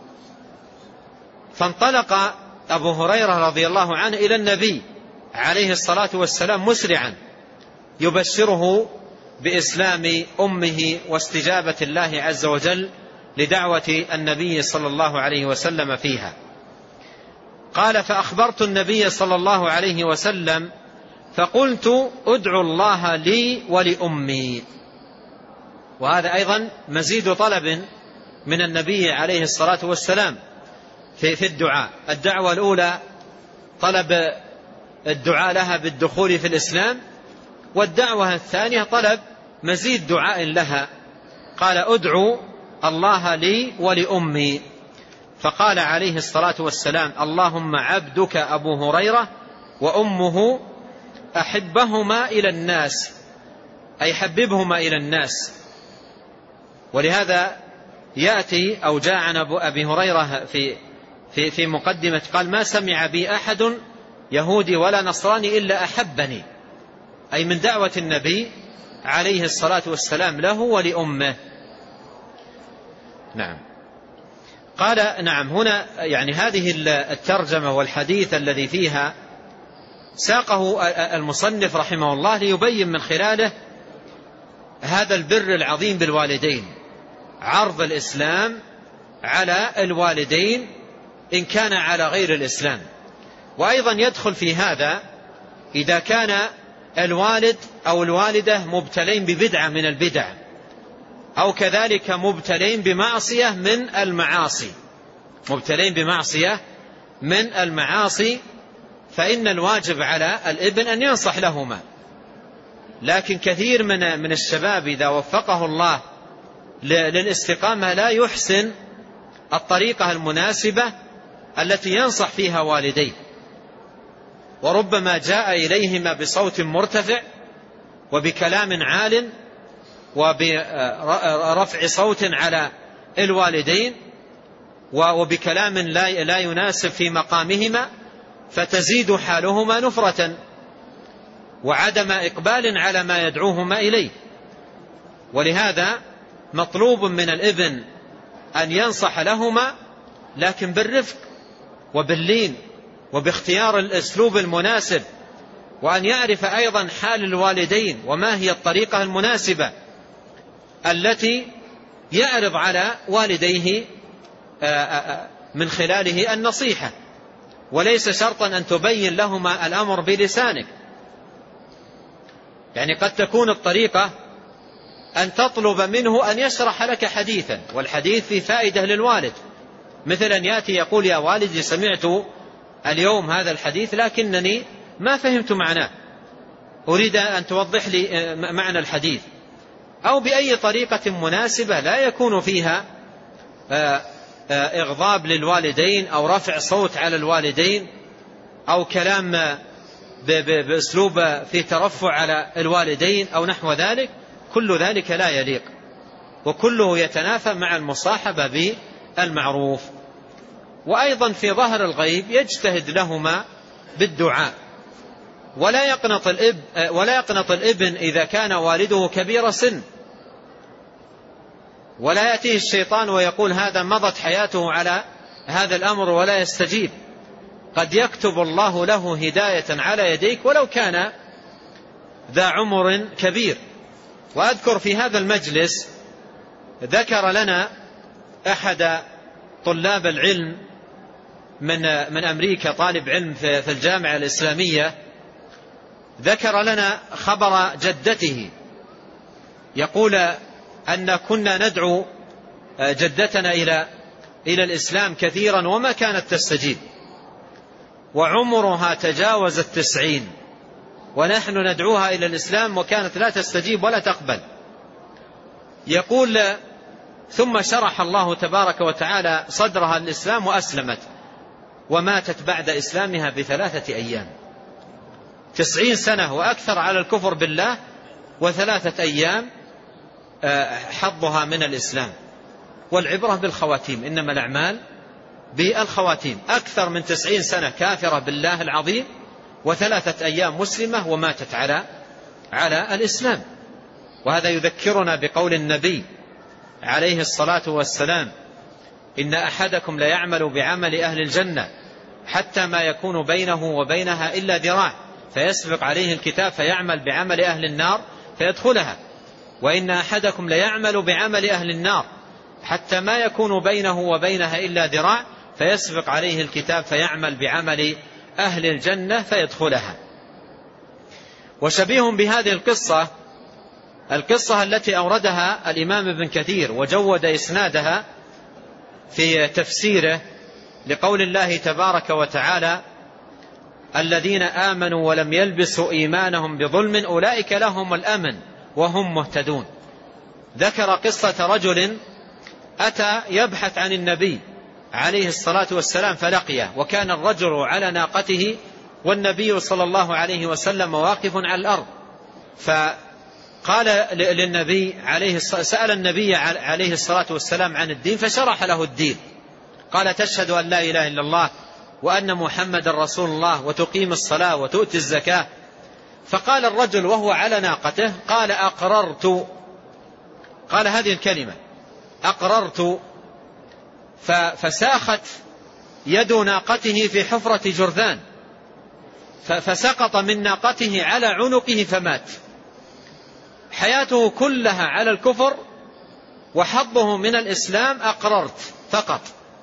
B: فانطلق أبو هريرة رضي الله عنه إلى النبي عليه الصلاة والسلام مسرعا يبشره بإسلام أمه واستجابة الله عز وجل لدعوة النبي صلى الله عليه وسلم فيها. قال: فأخبرت النبي صلى الله عليه وسلم فقلت ادعو الله لي ولأمي. وهذا أيضا مزيد طلب من النبي عليه الصلاة والسلام في الدعاء. الدعوة الأولى طلب الدعاء لها بالدخول في الإسلام، والدعوة الثانية طلب مزيد دعاء لها. قال: ادعو الله لي ولأمي. فقال عليه الصلاة والسلام: اللهم عبدك أبو هريرة وأمه أحبهما إلى الناس، أي حببهما إلى الناس. ولهذا يأتي أو جاء عن أبي هريرة في مقدمة قال: ما سمع بي أحد يهودي ولا نصراني إلا أحبني، أي من دعوة النبي عليه الصلاة والسلام له ولأمه. نعم. قال: نعم. هنا يعني هذه الترجمة والحديث الذي فيها ساقه المصنف رحمه الله ليبين من خلاله هذا البر العظيم بالوالدين، عرض الإسلام على الوالدين إن كان على غير الإسلام. وأيضا يدخل في هذا إذا كان الوالد أو الوالدة مبتلين ببدعة من البدع، أو كذلك مبتلين بمعصية من المعاصي، مبتلين بمعصية من المعاصي، فإن الواجب على الابن أن ينصح لهما. لكن كثير من الشباب إذا وفقه الله للاستقامة لا يحسن الطريقة المناسبة التي ينصح فيها والديه، وربما جاء إليهما بصوت مرتفع وبكلام عال وبرفع صوت على الوالدين وبكلام لا يناسب في مقامهما، فتزيد حالهما نفرة وعدم إقبال على ما يدعوهما إليه. ولهذا مطلوب من الابن أن ينصح لهما، لكن بالرفق وباللين وباختيار الأسلوب المناسب وأن يعرف أيضا حال الوالدين وما هي الطريقة المناسبة التي يعرض على والديه من خلاله النصيحة، وليس شرطا أن تبين لهما الأمر بلسانك. يعني قد تكون الطريقة أن تطلب منه أن يشرح لك حديثا، والحديث فيه فائدة للوالد، مثل أن يأتي يقول يا والدي سمعت اليوم هذا الحديث لكنني ما فهمت معناه، أريد أن توضح لي معنى الحديث، أو بأي طريقة مناسبة لا يكون فيها إغضاب للوالدين أو رفع صوت على الوالدين أو كلام بأسلوب فيه ترفع على الوالدين أو نحو ذلك. كل ذلك لا يليق، وكله يتنافى مع المصاحبة بالمعروف. وأيضا في ظهر الغيب يجتهد لهما بالدعاء، ولا يقنط الابن إذا كان والده كبير سن، ولا يأتيه الشيطان ويقول هذا مضت حياته على هذا الأمر ولا يستجيب. قد يكتب الله له هداية على يديك ولو كان ذا عمر كبير. وأذكر في هذا المجلس ذكر لنا أحد طلاب العلم من أمريكا، طالب علم في الجامعة الإسلامية، ذكر لنا خبر جدته، يقول أن كنا ندعو جدتنا إلى الإسلام كثيرا وما كانت تستجيب، وعمرها تجاوز 90، ونحن ندعوها إلى الإسلام وكانت لا تستجيب ولا تقبل. يقول ثم شرح الله تبارك وتعالى صدرها الإسلام وأسلمت، وماتت بعد إسلامها ب3 أيام. 90 سنة وأكثر على الكفر بالله، و3 أيام حظها من الإسلام. والعبرة بالخواتيم، إنما الأعمال بالخواتيم. أكثر من 90 سنة كافرة بالله العظيم، و3 أيام مسلمة وماتت على الإسلام. وهذا يذكرنا بقول النبي عليه الصلاة والسلام: إن أحدكم ليعمل بعمل أهل الجنة حتى ما يكون بينه وبينها إلا ذراع، فيسبق عليه الكتاب فيعمل بعمل أهل النار فيدخلها، وإن أحدكم ليعمل بعمل أهل النار حتى ما يكون بينه وبينها إلا ذراع، فيسبق عليه الكتاب فيعمل بعمل أهل الجنة فيدخلها. وشبيه بهذه القصة التي أوردها الإمام ابن كثير وجود إسنادها في تفسيره لقول الله تبارك وتعالى: الذين آمنوا ولم يلبسوا إيمانهم بظلم أولئك لهم الأمن وهم مهتدون. ذكر قصة رجل أتى يبحث عن النبي عليه الصلاة والسلام فلقيه، وكان الرجل على ناقته والنبي صلى الله عليه وسلم واقف على الأرض، فقال للنبي سأل النبي عليه الصلاة والسلام عن الدين فشرح له الدين. قال: تشهد أن لا إله إلا الله وأن محمد رسول الله وتقيم الصلاة وتؤتي الزكاة. فقال الرجل وهو على ناقته: قال: أقررت. قال هذه الكلمة: أقررت. فساخت يد ناقته في حفرة جرذان، فسقط من ناقته على عنقه فمات. حياته كلها على الكفر، وحظه من الإسلام أقررت فقط.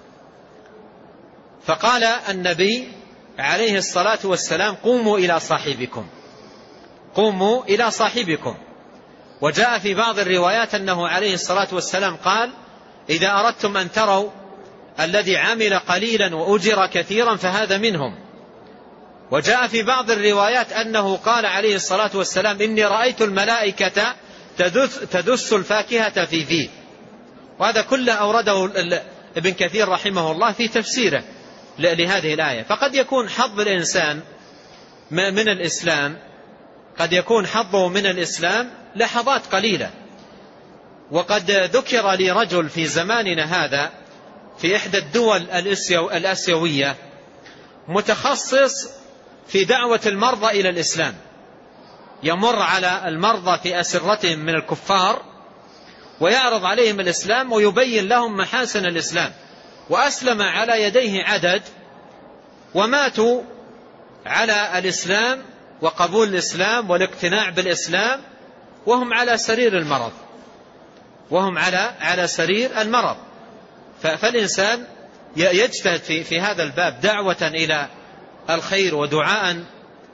B: فقال النبي عليه الصلاة والسلام: قوموا إلى صاحبكم، قوموا إلى صاحبكم. وجاء في بعض الروايات أنه عليه الصلاة والسلام قال: إذا أردتم أن تروا الذي عمل قليلا وأجر كثيرا فهذا منهم. وجاء في بعض الروايات أنه قال عليه الصلاة والسلام: إني رأيت الملائكة تدس الفاكهة في فيه. وهذا كله أورده ابن كثير رحمه الله في تفسيره لهذه الآية. فقد يكون حظ الإنسان من الإسلام، قد يكون حظه من الإسلام لحظات قليلة. وقد ذكر لي رجل في زماننا هذا في إحدى الدول الآسيوية متخصص في دعوة المرضى إلى الإسلام، يمر على المرضى في أسرتهم من الكفار ويعرض عليهم الإسلام ويبين لهم محاسن الإسلام. وأسلم على يديه عدد وماتوا على الإسلام وقبول الإسلام والاقتناع بالإسلام وهم على سرير المرض، وهم على سرير المرض. فالإنسان يجتهد في هذا الباب دعوة إلى الخير ودعاء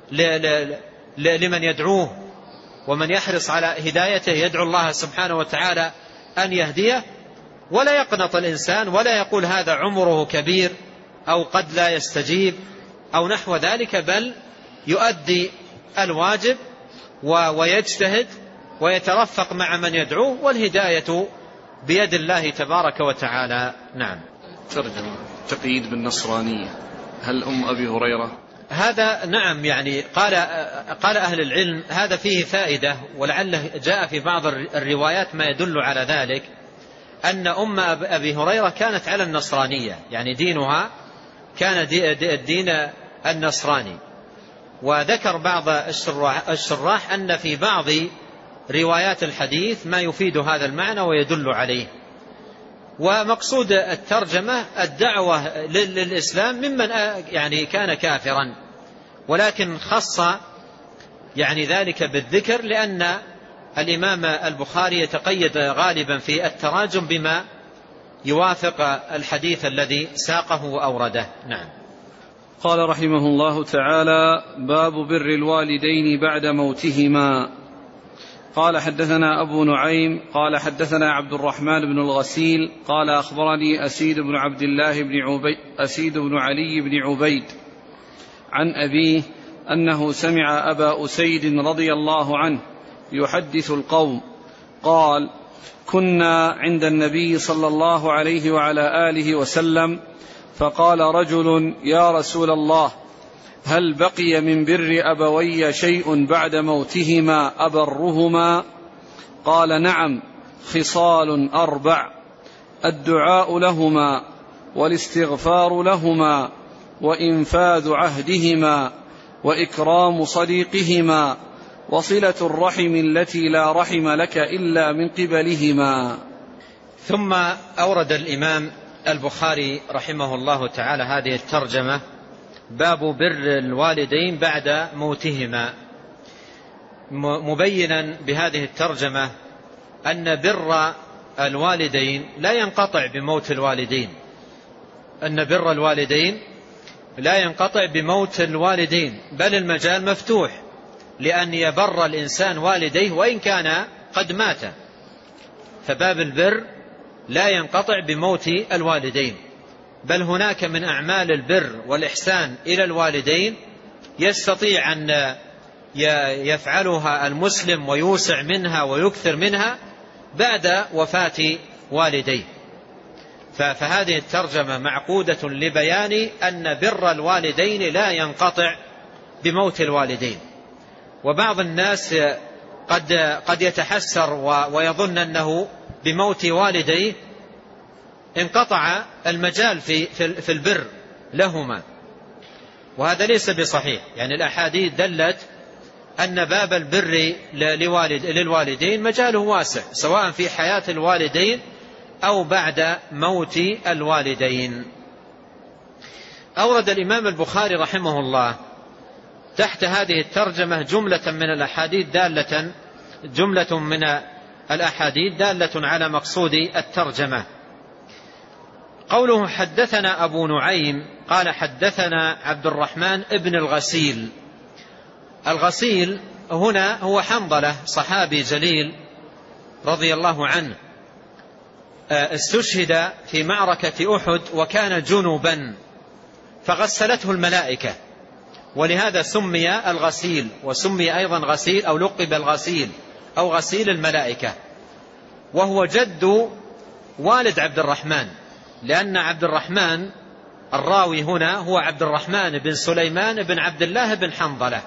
B: لمن يدعوه ومن يحرص على هدايته، يدعو الله سبحانه وتعالى أن يهديه، ولا يقنط الإنسان ولا يقول هذا عمره كبير أو قد لا يستجيب أو نحو ذلك، بل يؤدي الواجب ويجتهد ويترفق مع من يدعوه، والهداية بيد الله تبارك وتعالى. نعم.
A: ترجمة تقييد بالنصرانية، هل أم أبي هريرة؟
B: هذا نعم، يعني قال أهل العلم هذا فيه فائدة، ولعله جاء في بعض الروايات ما يدل على ذلك، أن أم أبي هريرة كانت على النصرانية، يعني دينها كان الدين النصراني. وذكر بعض الشراح أن في بعض روايات الحديث ما يفيد هذا المعنى ويدل عليه. ومقصود الترجمة الدعوة للإسلام ممن يعني كان كافرا، ولكن خص يعني ذلك بالذكر لأن الإمام البخاري يتقيد غالبا في التراجم بما يوافق الحديث الذي ساقه وأورده. نعم.
A: قال رحمه الله تعالى: باب بر الوالدين بعد موتهما. قال: حدثنا أبو نعيم قال حدثنا عبد الرحمن بن الغسيل قال أخبرني أسيد بن علي بن عبيد عن أبيه أنه سمع أبا أسيد رضي الله عنه يحدث القوم قال: كنا عند النبي صلى الله عليه وعلى آله وسلم، فقال رجل: يا رسول الله، هل بقي من بر أبوي شيء بعد موتهما أبرهما؟ قال: نعم، خصال 4: الدعاء لهما، والاستغفار لهما، وإنفاذ عهدهما، وإكرام صديقهما، وصلة الرحم التي لا رحم لك إلا من قبلهما.
B: ثم أورد الإمام البخاري رحمه الله تعالى هذه الترجمة: باب بر الوالدين بعد موتهما، مبينا بهذه الترجمة أن بر الوالدين لا ينقطع بموت الوالدين، أن بر الوالدين لا ينقطع بموت الوالدين، بل المجال مفتوح لأن يبر الإنسان والديه وإن كان قد مات، فباب البر لا ينقطع بموت الوالدين، بل هناك من أعمال البر والإحسان إلى الوالدين يستطيع أن يفعلها المسلم ويوسع منها ويكثر منها بعد وفاة والديه. فهذه الترجمة معقودة لبيان أن بر الوالدين لا ينقطع بموت الوالدين. وبعض الناس قد يتحسر ويظن أنه بموت والديه انقطع المجال في البر لهما، وهذا ليس بصحيح. يعني الأحاديث دلت أن باب البر للوالدين مجاله واسع، سواء في حياة الوالدين أو بعد موت الوالدين. أورد الإمام البخاري رحمه الله تحت هذه الترجمة جملة من الأحاديث دالة على مقصود الترجمة. قوله: حدثنا أبو نعيم قال حدثنا عبد الرحمن ابن الغسيل. الغسيل هنا هو حنظلة، صحابي جليل رضي الله عنه، استشهد في معركة أحد وكان جنبا فغسلته الملائكة، ولهذا سمي الغسيل، وسمي أيضا غسيل أو لقب الغسيل أو غسيل الملائكة. وهو جد والد عبد الرحمن، لأن عبد الرحمن الراوي هنا هو عبد الرحمن بن سليمان بن عبد الله بن حنظلة،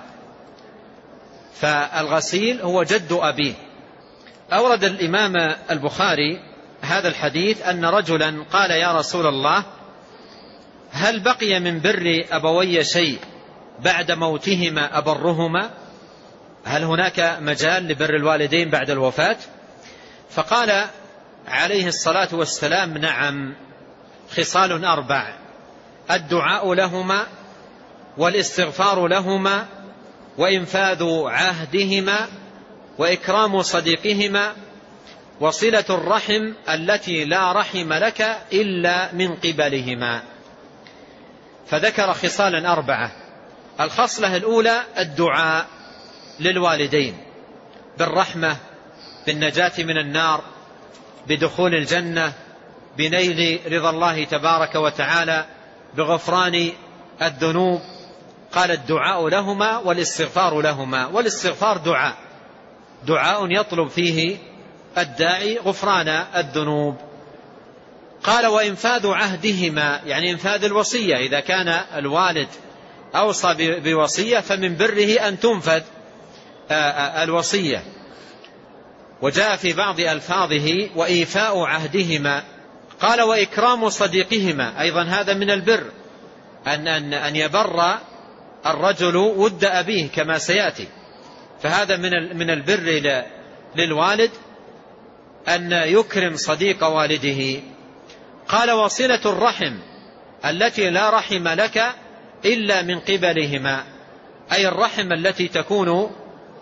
B: فالغسيل هو جد أبيه. أورد الإمام البخاري هذا الحديث أن رجلا قال: يا رسول الله، هل بقي من بر أبوي شيء بعد موتهما أبرهما؟ هل هناك مجال لبر الوالدين بعد الوفاة؟ فقال عليه الصلاة والسلام: نعم، خصال 4: الدعاء لهما، والاستغفار لهما، وإنفاذ عهدهما وإكرام صديقهما وصلة الرحم التي لا رحم لك إلا من قبلهما. فذكر خصالا 4. الخصلة الأولى الدعاء للوالدين بالرحمة، بالنجاة من النار، بدخول الجنة، بنيل رضا الله تبارك وتعالى، بغفران الذنوب. قال الدعاء لهما والاستغفار لهما. والاستغفار دعاء يطلب فيه الداعي غفران الذنوب. قال وإنفاذ عهدهما، يعني إنفاذ الوصية. إذا كان الوالد أوصى بوصية فمن بره أن تنفذ الوصية. وجاء في بعض ألفاظه وإيفاء عهدهما. قال وإكرام صديقهما، أيضا هذا من البر، أن يبر الرجل ود أبيه كما سيأتي. فهذا من البر للوالد أن يكرم صديق والده. قال وصلة الرحم التي لا رحم لك إلا من قبلهما، أي الرحم التي تكون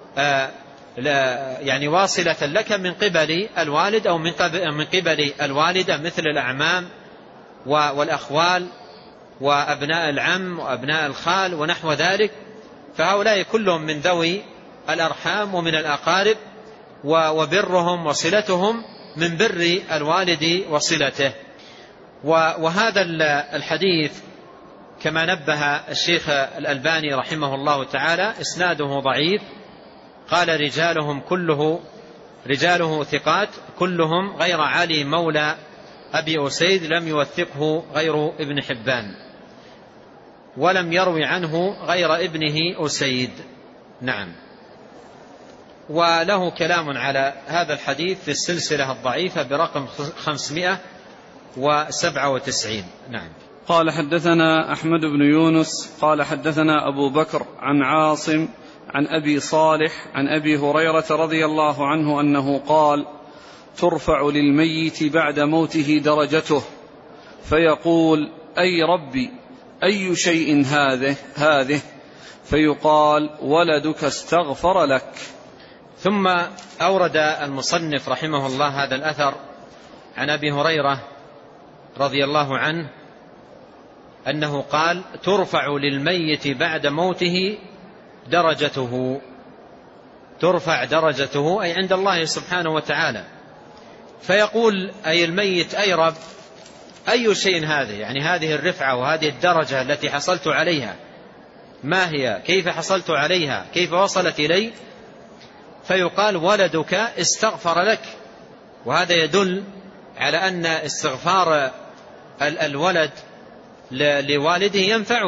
B: يعني واصلة لك من قبل الوالد أو من قبل الوالدة، مثل الأعمام والأخوال وأبناء العم وأبناء الخال ونحو ذلك. فهؤلاء كلهم من ذوي الأرحام ومن الأقارب، وبرهم وصلتهم من بر الوالد وصلته. وهذا الحديث كما نبه الشيخ الألباني رحمه الله تعالى إسناده ضعيف. قال رجاله ثقات كلهم غير علي مولى أبي أسيد لم يوثقه غير ابن حبان، ولم يروي عنه غير ابنه أسيد. نعم. وله كلام على هذا الحديث في السلسلة الضعيفة برقم 597. نعم.
A: قال حدثنا أحمد بن يونس قال حدثنا أبو بكر عن عاصم عن أبي صالح عن أبي هريرة رضي الله عنه أنه قال ترفع للميت بعد موته درجته فيقول أي ربي أي شيء هذه فيقال ولدك استغفر لك.
B: ثم أورد المصنف رحمه الله هذا الأثر عن أبي هريرة رضي الله عنه أنه قال ترفع للميت بعد موته درجته. ترفع درجته أي عند الله سبحانه وتعالى. فيقول أي الميت أي رب أي شيء هذا، يعني هذه الرفعة وهذه الدرجة التي حصلت عليها ما هي، كيف حصلت عليها، كيف وصلت إلي؟ فيقال ولدك استغفر لك. وهذا يدل على أن استغفار الولد لوالده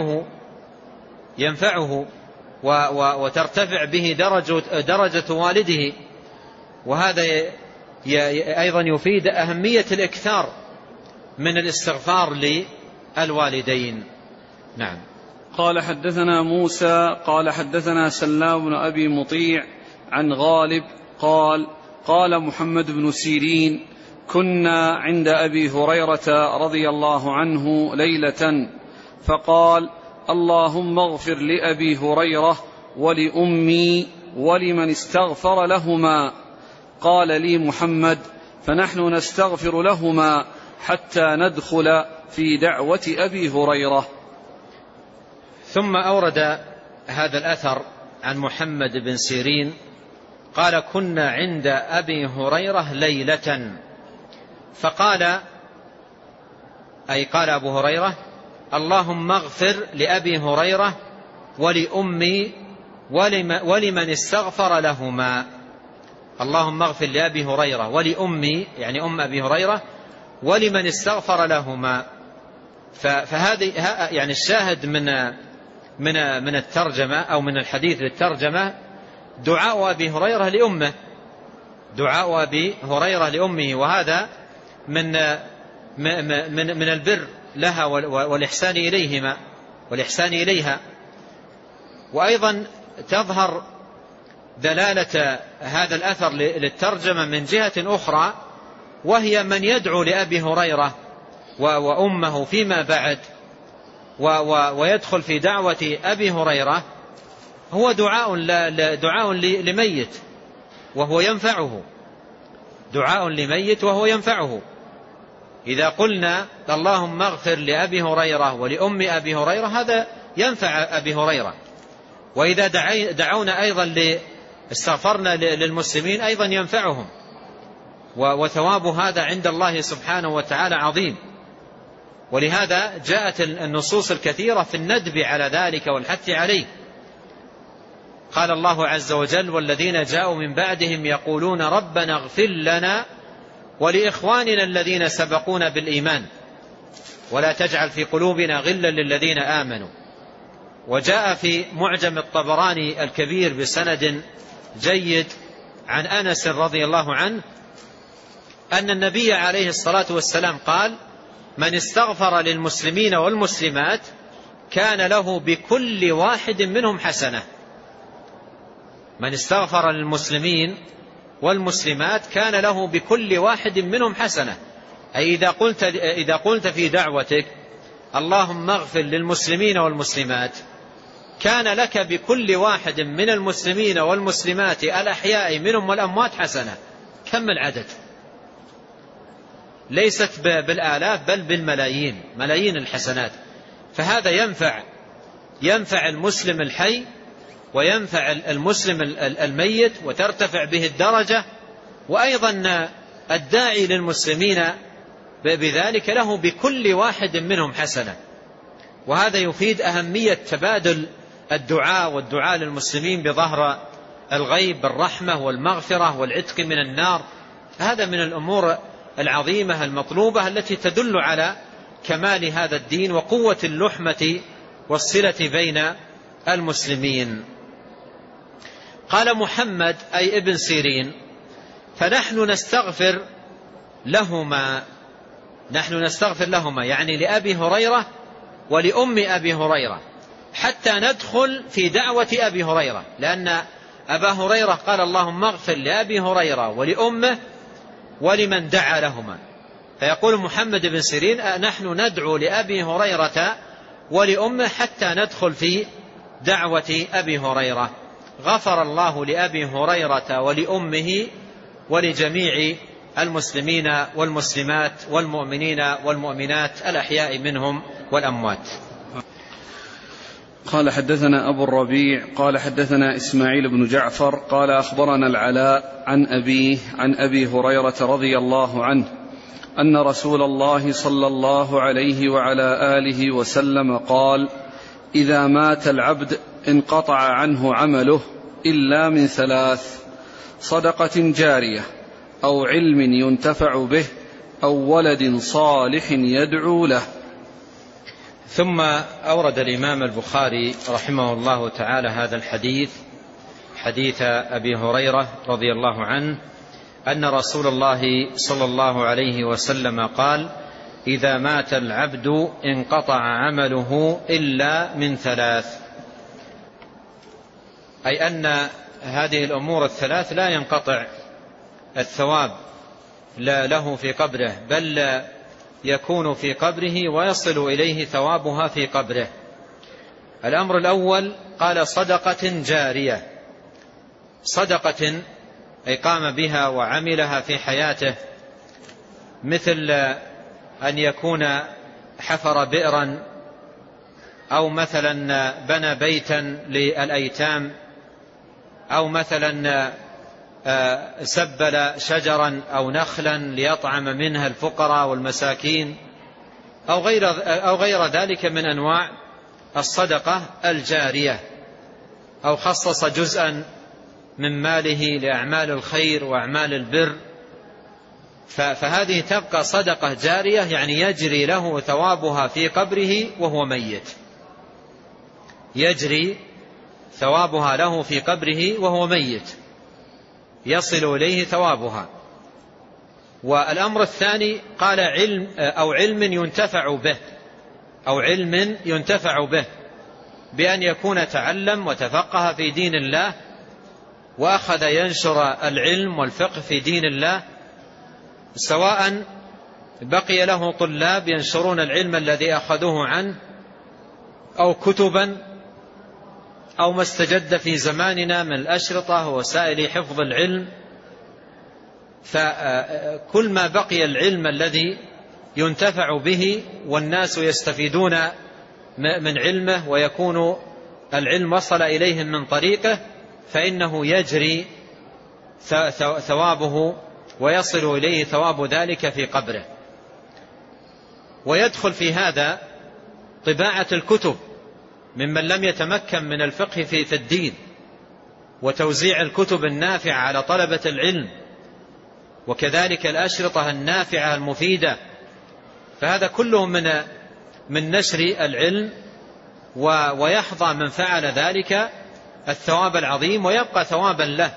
B: ينفعه وترتفع به درجة والده. وهذا أيضا يفيد أهمية الإكثار من الاستغفار للوالدين. نعم.
A: قال حدثنا موسى قال حدثنا سلام بن أبي مطيع عن غالب قال محمد بن سيرين كنا عند أبي هريرة رضي الله عنه ليلة فقال اللهم اغفر لأبي هريرة ولأمي ولمن استغفر لهما. قال لي محمد فنحن نستغفر لهما حتى ندخل في دعوة أبي هريرة.
B: ثم أورد هذا الأثر عن محمد بن سيرين قال كنا عند أبي هريرة ليلة فقال أي قال أبو هريرة اللهم اغفر لأبي هريرة ولأمي ولمن استغفر لهما. اللهم اغفر لأبي هريرة ولأمي يعني أم أبي هريرة ولمن استغفر لهما. فهذه يعني الشاهد من الترجمة أو من الحديث للترجمة دعاء أبي هريرة لأمه، دعاء أبي هريرة لأمه، وهذا من البر لها والإحسان إليها. وأيضا تظهر دلالة هذا الأثر للترجمة من جهة أخرى، وهي من يدعو لأبي هريرة وأمه فيما بعد ويدخل في دعوة أبي هريرة هو دعاء لميت وهو ينفعه، دعاء لميت وهو ينفعه. إذا قلنا اللهم اغفر لأبي هريرة ولأم أبي هريرة هذا ينفع أبي هريرة، وإذا دعونا أيضا استغفرنا للمسلمين أيضا ينفعهم، وثواب هذا عند الله سبحانه وتعالى عظيم. ولهذا جاءت النصوص الكثيرة في الندب على ذلك والحث عليه. قال الله عز وجل: والذين جاءوا من بعدهم يقولون ربنا اغفر لنا ولإخواننا الذين سبقونا بالإيمان ولا تجعل في قلوبنا غلا للذين آمنوا. وجاء في معجم الطبراني الكبير بسند جيد عن أنس رضي الله عنه أن النبي عليه الصلاة والسلام قال: من استغفر للمسلمين والمسلمات كان له بكل واحد منهم حسنة. من استغفر للمسلمين والمسلمات كان له بكل واحد منهم حسنة، أي إذا قلت في دعوتك اللهم اغفر للمسلمين والمسلمات كان لك بكل واحد من المسلمين والمسلمات الأحياء منهم والأموات حسنة. كم العدد؟ ليست بالآلاف بل بالملايين، ملايين الحسنات. فهذا ينفع المسلم الحي وينفع المسلم الميت وترتفع به الدرجة، وأيضا الداعي للمسلمين بذلك له بكل واحد منهم حسنة. وهذا يفيد أهمية تبادل الدعاء والدعاء للمسلمين بظهر الغيب بالرحمة والمغفرة والعتق من النار. هذا من الأمور العظيمة المطلوبة التي تدل على كمال هذا الدين وقوة اللحمة والصلة بين المسلمين. قال محمد أي ابن سيرين: فنحن نستغفر لهما يعني لأبي هريرة ولأم أبي هريرة حتى ندخل في دعوة أبي هريرة، لأن أبا هريرة قال اللهم اغفر لأبي هريرة ولأمه ولمن دعا لهما. فيقول محمد بن سيرين: نحن ندعو لأبي هريرة ولأمه حتى ندخل في دعوة أبي هريرة. غفر الله لأبي هريرة ولأمه ولجميع المسلمين والمسلمات والمؤمنين والمؤمنات الأحياء منهم والأموات.
A: قال حدثنا أبو الربيع قال حدثنا إسماعيل بن جعفر قال أخبرنا العلاء عن أبيه عن أبي هريرة رضي الله عنه أن رسول الله صلى الله عليه وعلى آله وسلم قال: إذا مات العبد انقطع عنه عمله إلا من ثلاث: صدقة جارية أو علم ينتفع به أو ولد صالح يدعو له.
B: ثم أورد الإمام البخاري رحمه الله تعالى هذا الحديث، حديث أبي هريرة رضي الله عنه أن رسول الله صلى الله عليه وسلم قال: إذا مات العبد انقطع عمله إلا من ثلاث، أي أن هذه الأمور الثلاث لا ينقطع الثواب له في قبره، بل يكون في قبره ويصل إليه ثوابها في قبره. الأمر الأول قال: صدقة جارية، صدقة أي قام بها وعملها في حياته، مثل أن يكون حفر بئرا، أو مثلا بنى بيتا للأيتام، أو مثلا سبل شجرا أو نخلا ليطعم منها الفقراء والمساكين، أو غير ذلك من أنواع الصدقة الجارية، أو خصص جزءا من ماله لأعمال الخير وأعمال البر، فهذه تبقى صدقة جارية، يعني يجري له ثوابها في قبره وهو ميت، يجري ثوابها له في قبره وهو ميت، يصل إليه ثوابها. والأمر الثاني قال: علم ينتفع به، أو علم ينتفع به، بأن يكون تعلم وتفقه في دين الله وأخذ ينشر العلم والفقه في دين الله، سواء بقي له طلاب ينشرون العلم الذي أخذوه عنه، أو كتبا أو ما استجد في زماننا من الأشرطة ووسائل حفظ العلم، فكل ما بقي العلم الذي ينتفع به والناس يستفيدون من علمه ويكون العلم وصل إليهم من طريقه، فإنه يجري ثوابه ويصل إليه ثواب ذلك في قبره. ويدخل في هذا طباعة الكتب ممن لم يتمكن من الفقه في الدين، وتوزيع الكتب النافعة على طلبة العلم، وكذلك الأشرطة النافعة المفيدة، فهذا كله من نشر العلم، ويحظى من فعل ذلك الثواب العظيم، ويبقى ثوابا له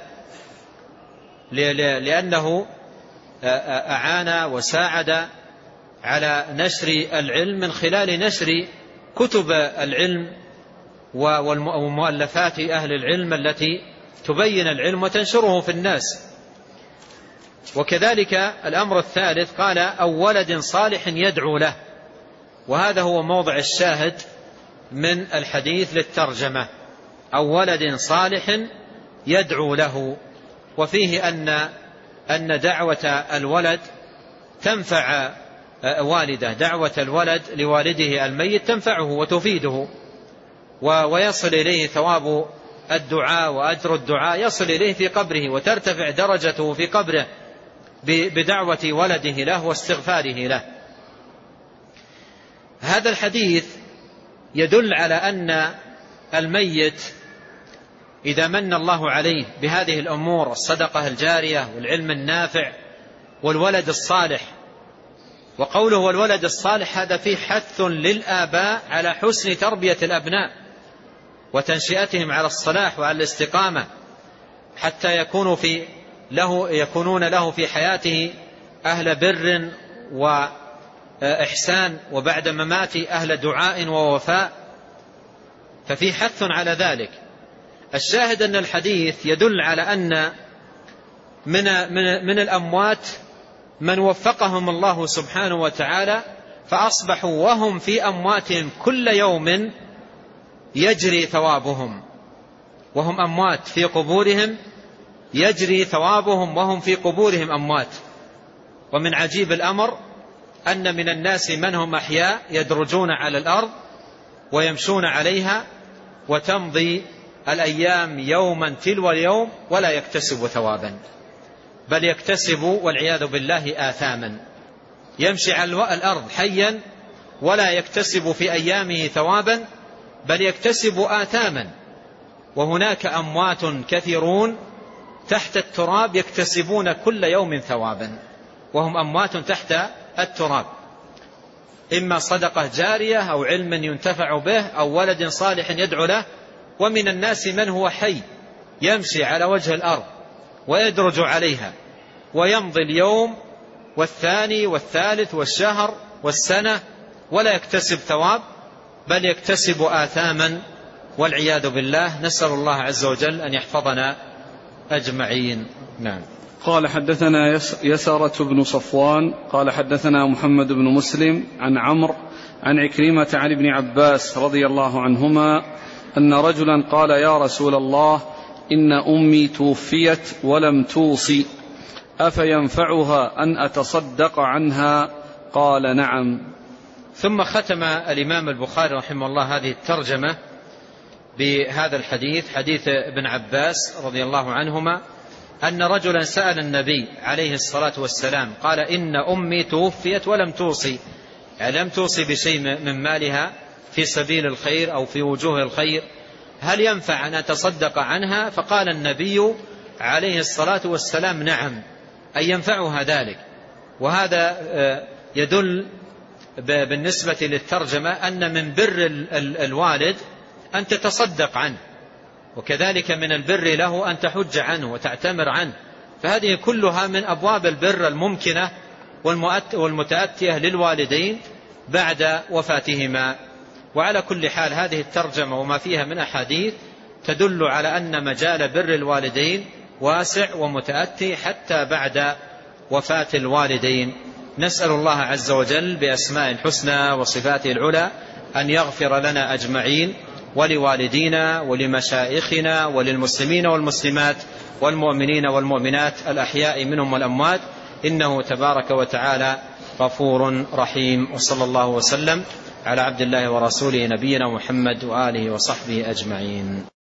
B: لأنه أعان وساعد على نشر العلم من خلال نشر كتب العلم ومؤلفات أهل العلم التي تبين العلم وتنشره في الناس. وكذلك الأمر الثالث قال أو ولد صالح يدعو له، وهذا هو موضع الشاهد من الحديث للترجمة، أو ولد صالح يدعو له. وفيه أن دعوة الولد تنفع والده، دعوة الولد لوالده الميت تنفعه وتفيده، ويصل إليه ثواب الدعاء وأجر الدعاء يصل إليه في قبره، وترتفع درجته في قبره بدعوة ولده له واستغفاره له. هذا الحديث يدل على أن الميت إذا من الله عليه بهذه الأمور، الصدقة الجارية والعلم النافع والولد الصالح، وقوله والولد الصالح هذا فيه حث للآباء على حسن تربية الأبناء وتنشئتهم على الصلاح وعلى الاستقامة، حتى يكونون له في حياته أهل بر وإحسان، وبعد مماته أهل دعاء ووفاء، ففي حث على ذلك. الشاهد أن الحديث يدل على أن من الأموات من وفقهم الله سبحانه وتعالى فأصبحوا وهم في أمواتهم كل يوم يجري ثوابهم، وهم أموات في قبورهم يجري ثوابهم وهم في قبورهم أموات. ومن عجيب الأمر أن من الناس من هم أحياء يدرجون على الأرض ويمشون عليها، وتمضي الأيام يوما تلو اليوم ولا يكتسب ثوابا، بل يكتسب والعياذ بالله آثاما. يمشي على الأرض حيا ولا يكتسب في أيامه ثوابا، بل يكتسب آثاما. وهناك أموات كثيرون تحت التراب يكتسبون كل يوم ثوابا، وهم أموات تحت التراب، إما صدقة جارية أو علم ينتفع به أو ولد صالح يدعو له. ومن الناس من هو حي يمشي على وجه الأرض ويدرج عليها، ويمضي اليوم والثاني والثالث والشهر والسنة ولا يكتسب ثواب، بل يكتسب آثاما والعياذ بالله. نسأل الله عز وجل أن يحفظنا أجمعين. نعم.
A: قال حدثنا يسارة بن صفوان قال حدثنا محمد بن مسلم عن عمرو عن عكرمة عن ابن عباس رضي الله عنهما أن رجلا قال يا رسول الله إن أمي توفيت ولم توصي أفينفعها أن أتصدق عنها؟ قال نعم.
B: ثم ختم الإمام البخاري رحمه الله هذه الترجمة بهذا الحديث، حديث ابن عباس رضي الله عنهما أن رجلا سأل النبي عليه الصلاة والسلام قال إن أمي توفيت ولم توصي، يعني لم توصي بشيء من مالها في سبيل الخير أو في وجوه الخير، هل ينفع أن أتصدق عنها؟ فقال النبي عليه الصلاة والسلام نعم، أي ينفعها ذلك. وهذا يدل بالنسبة للترجمة أن من بر الوالد أن تتصدق عنه، وكذلك من البر له أن تحج عنه وتعتمر عنه، فهذه كلها من أبواب البر الممكنة والمتأتية للوالدين بعد وفاتهما. وعلى كل حال هذه الترجمة وما فيها من أحاديث تدل على أن مجال بر الوالدين واسع ومتأتي حتى بعد وفاة الوالدين. نسأل الله عز وجل بأسماء الحسنى وصفاته العلى أن يغفر لنا أجمعين، ولوالدينا ولمشايخنا وللمسلمين والمسلمات والمؤمنين والمؤمنات الأحياء منهم والأموات، إنه تبارك وتعالى غفور رحيم. وصلى الله وسلم على عبد الله ورسوله نبينا محمد وآله وصحبه أجمعين.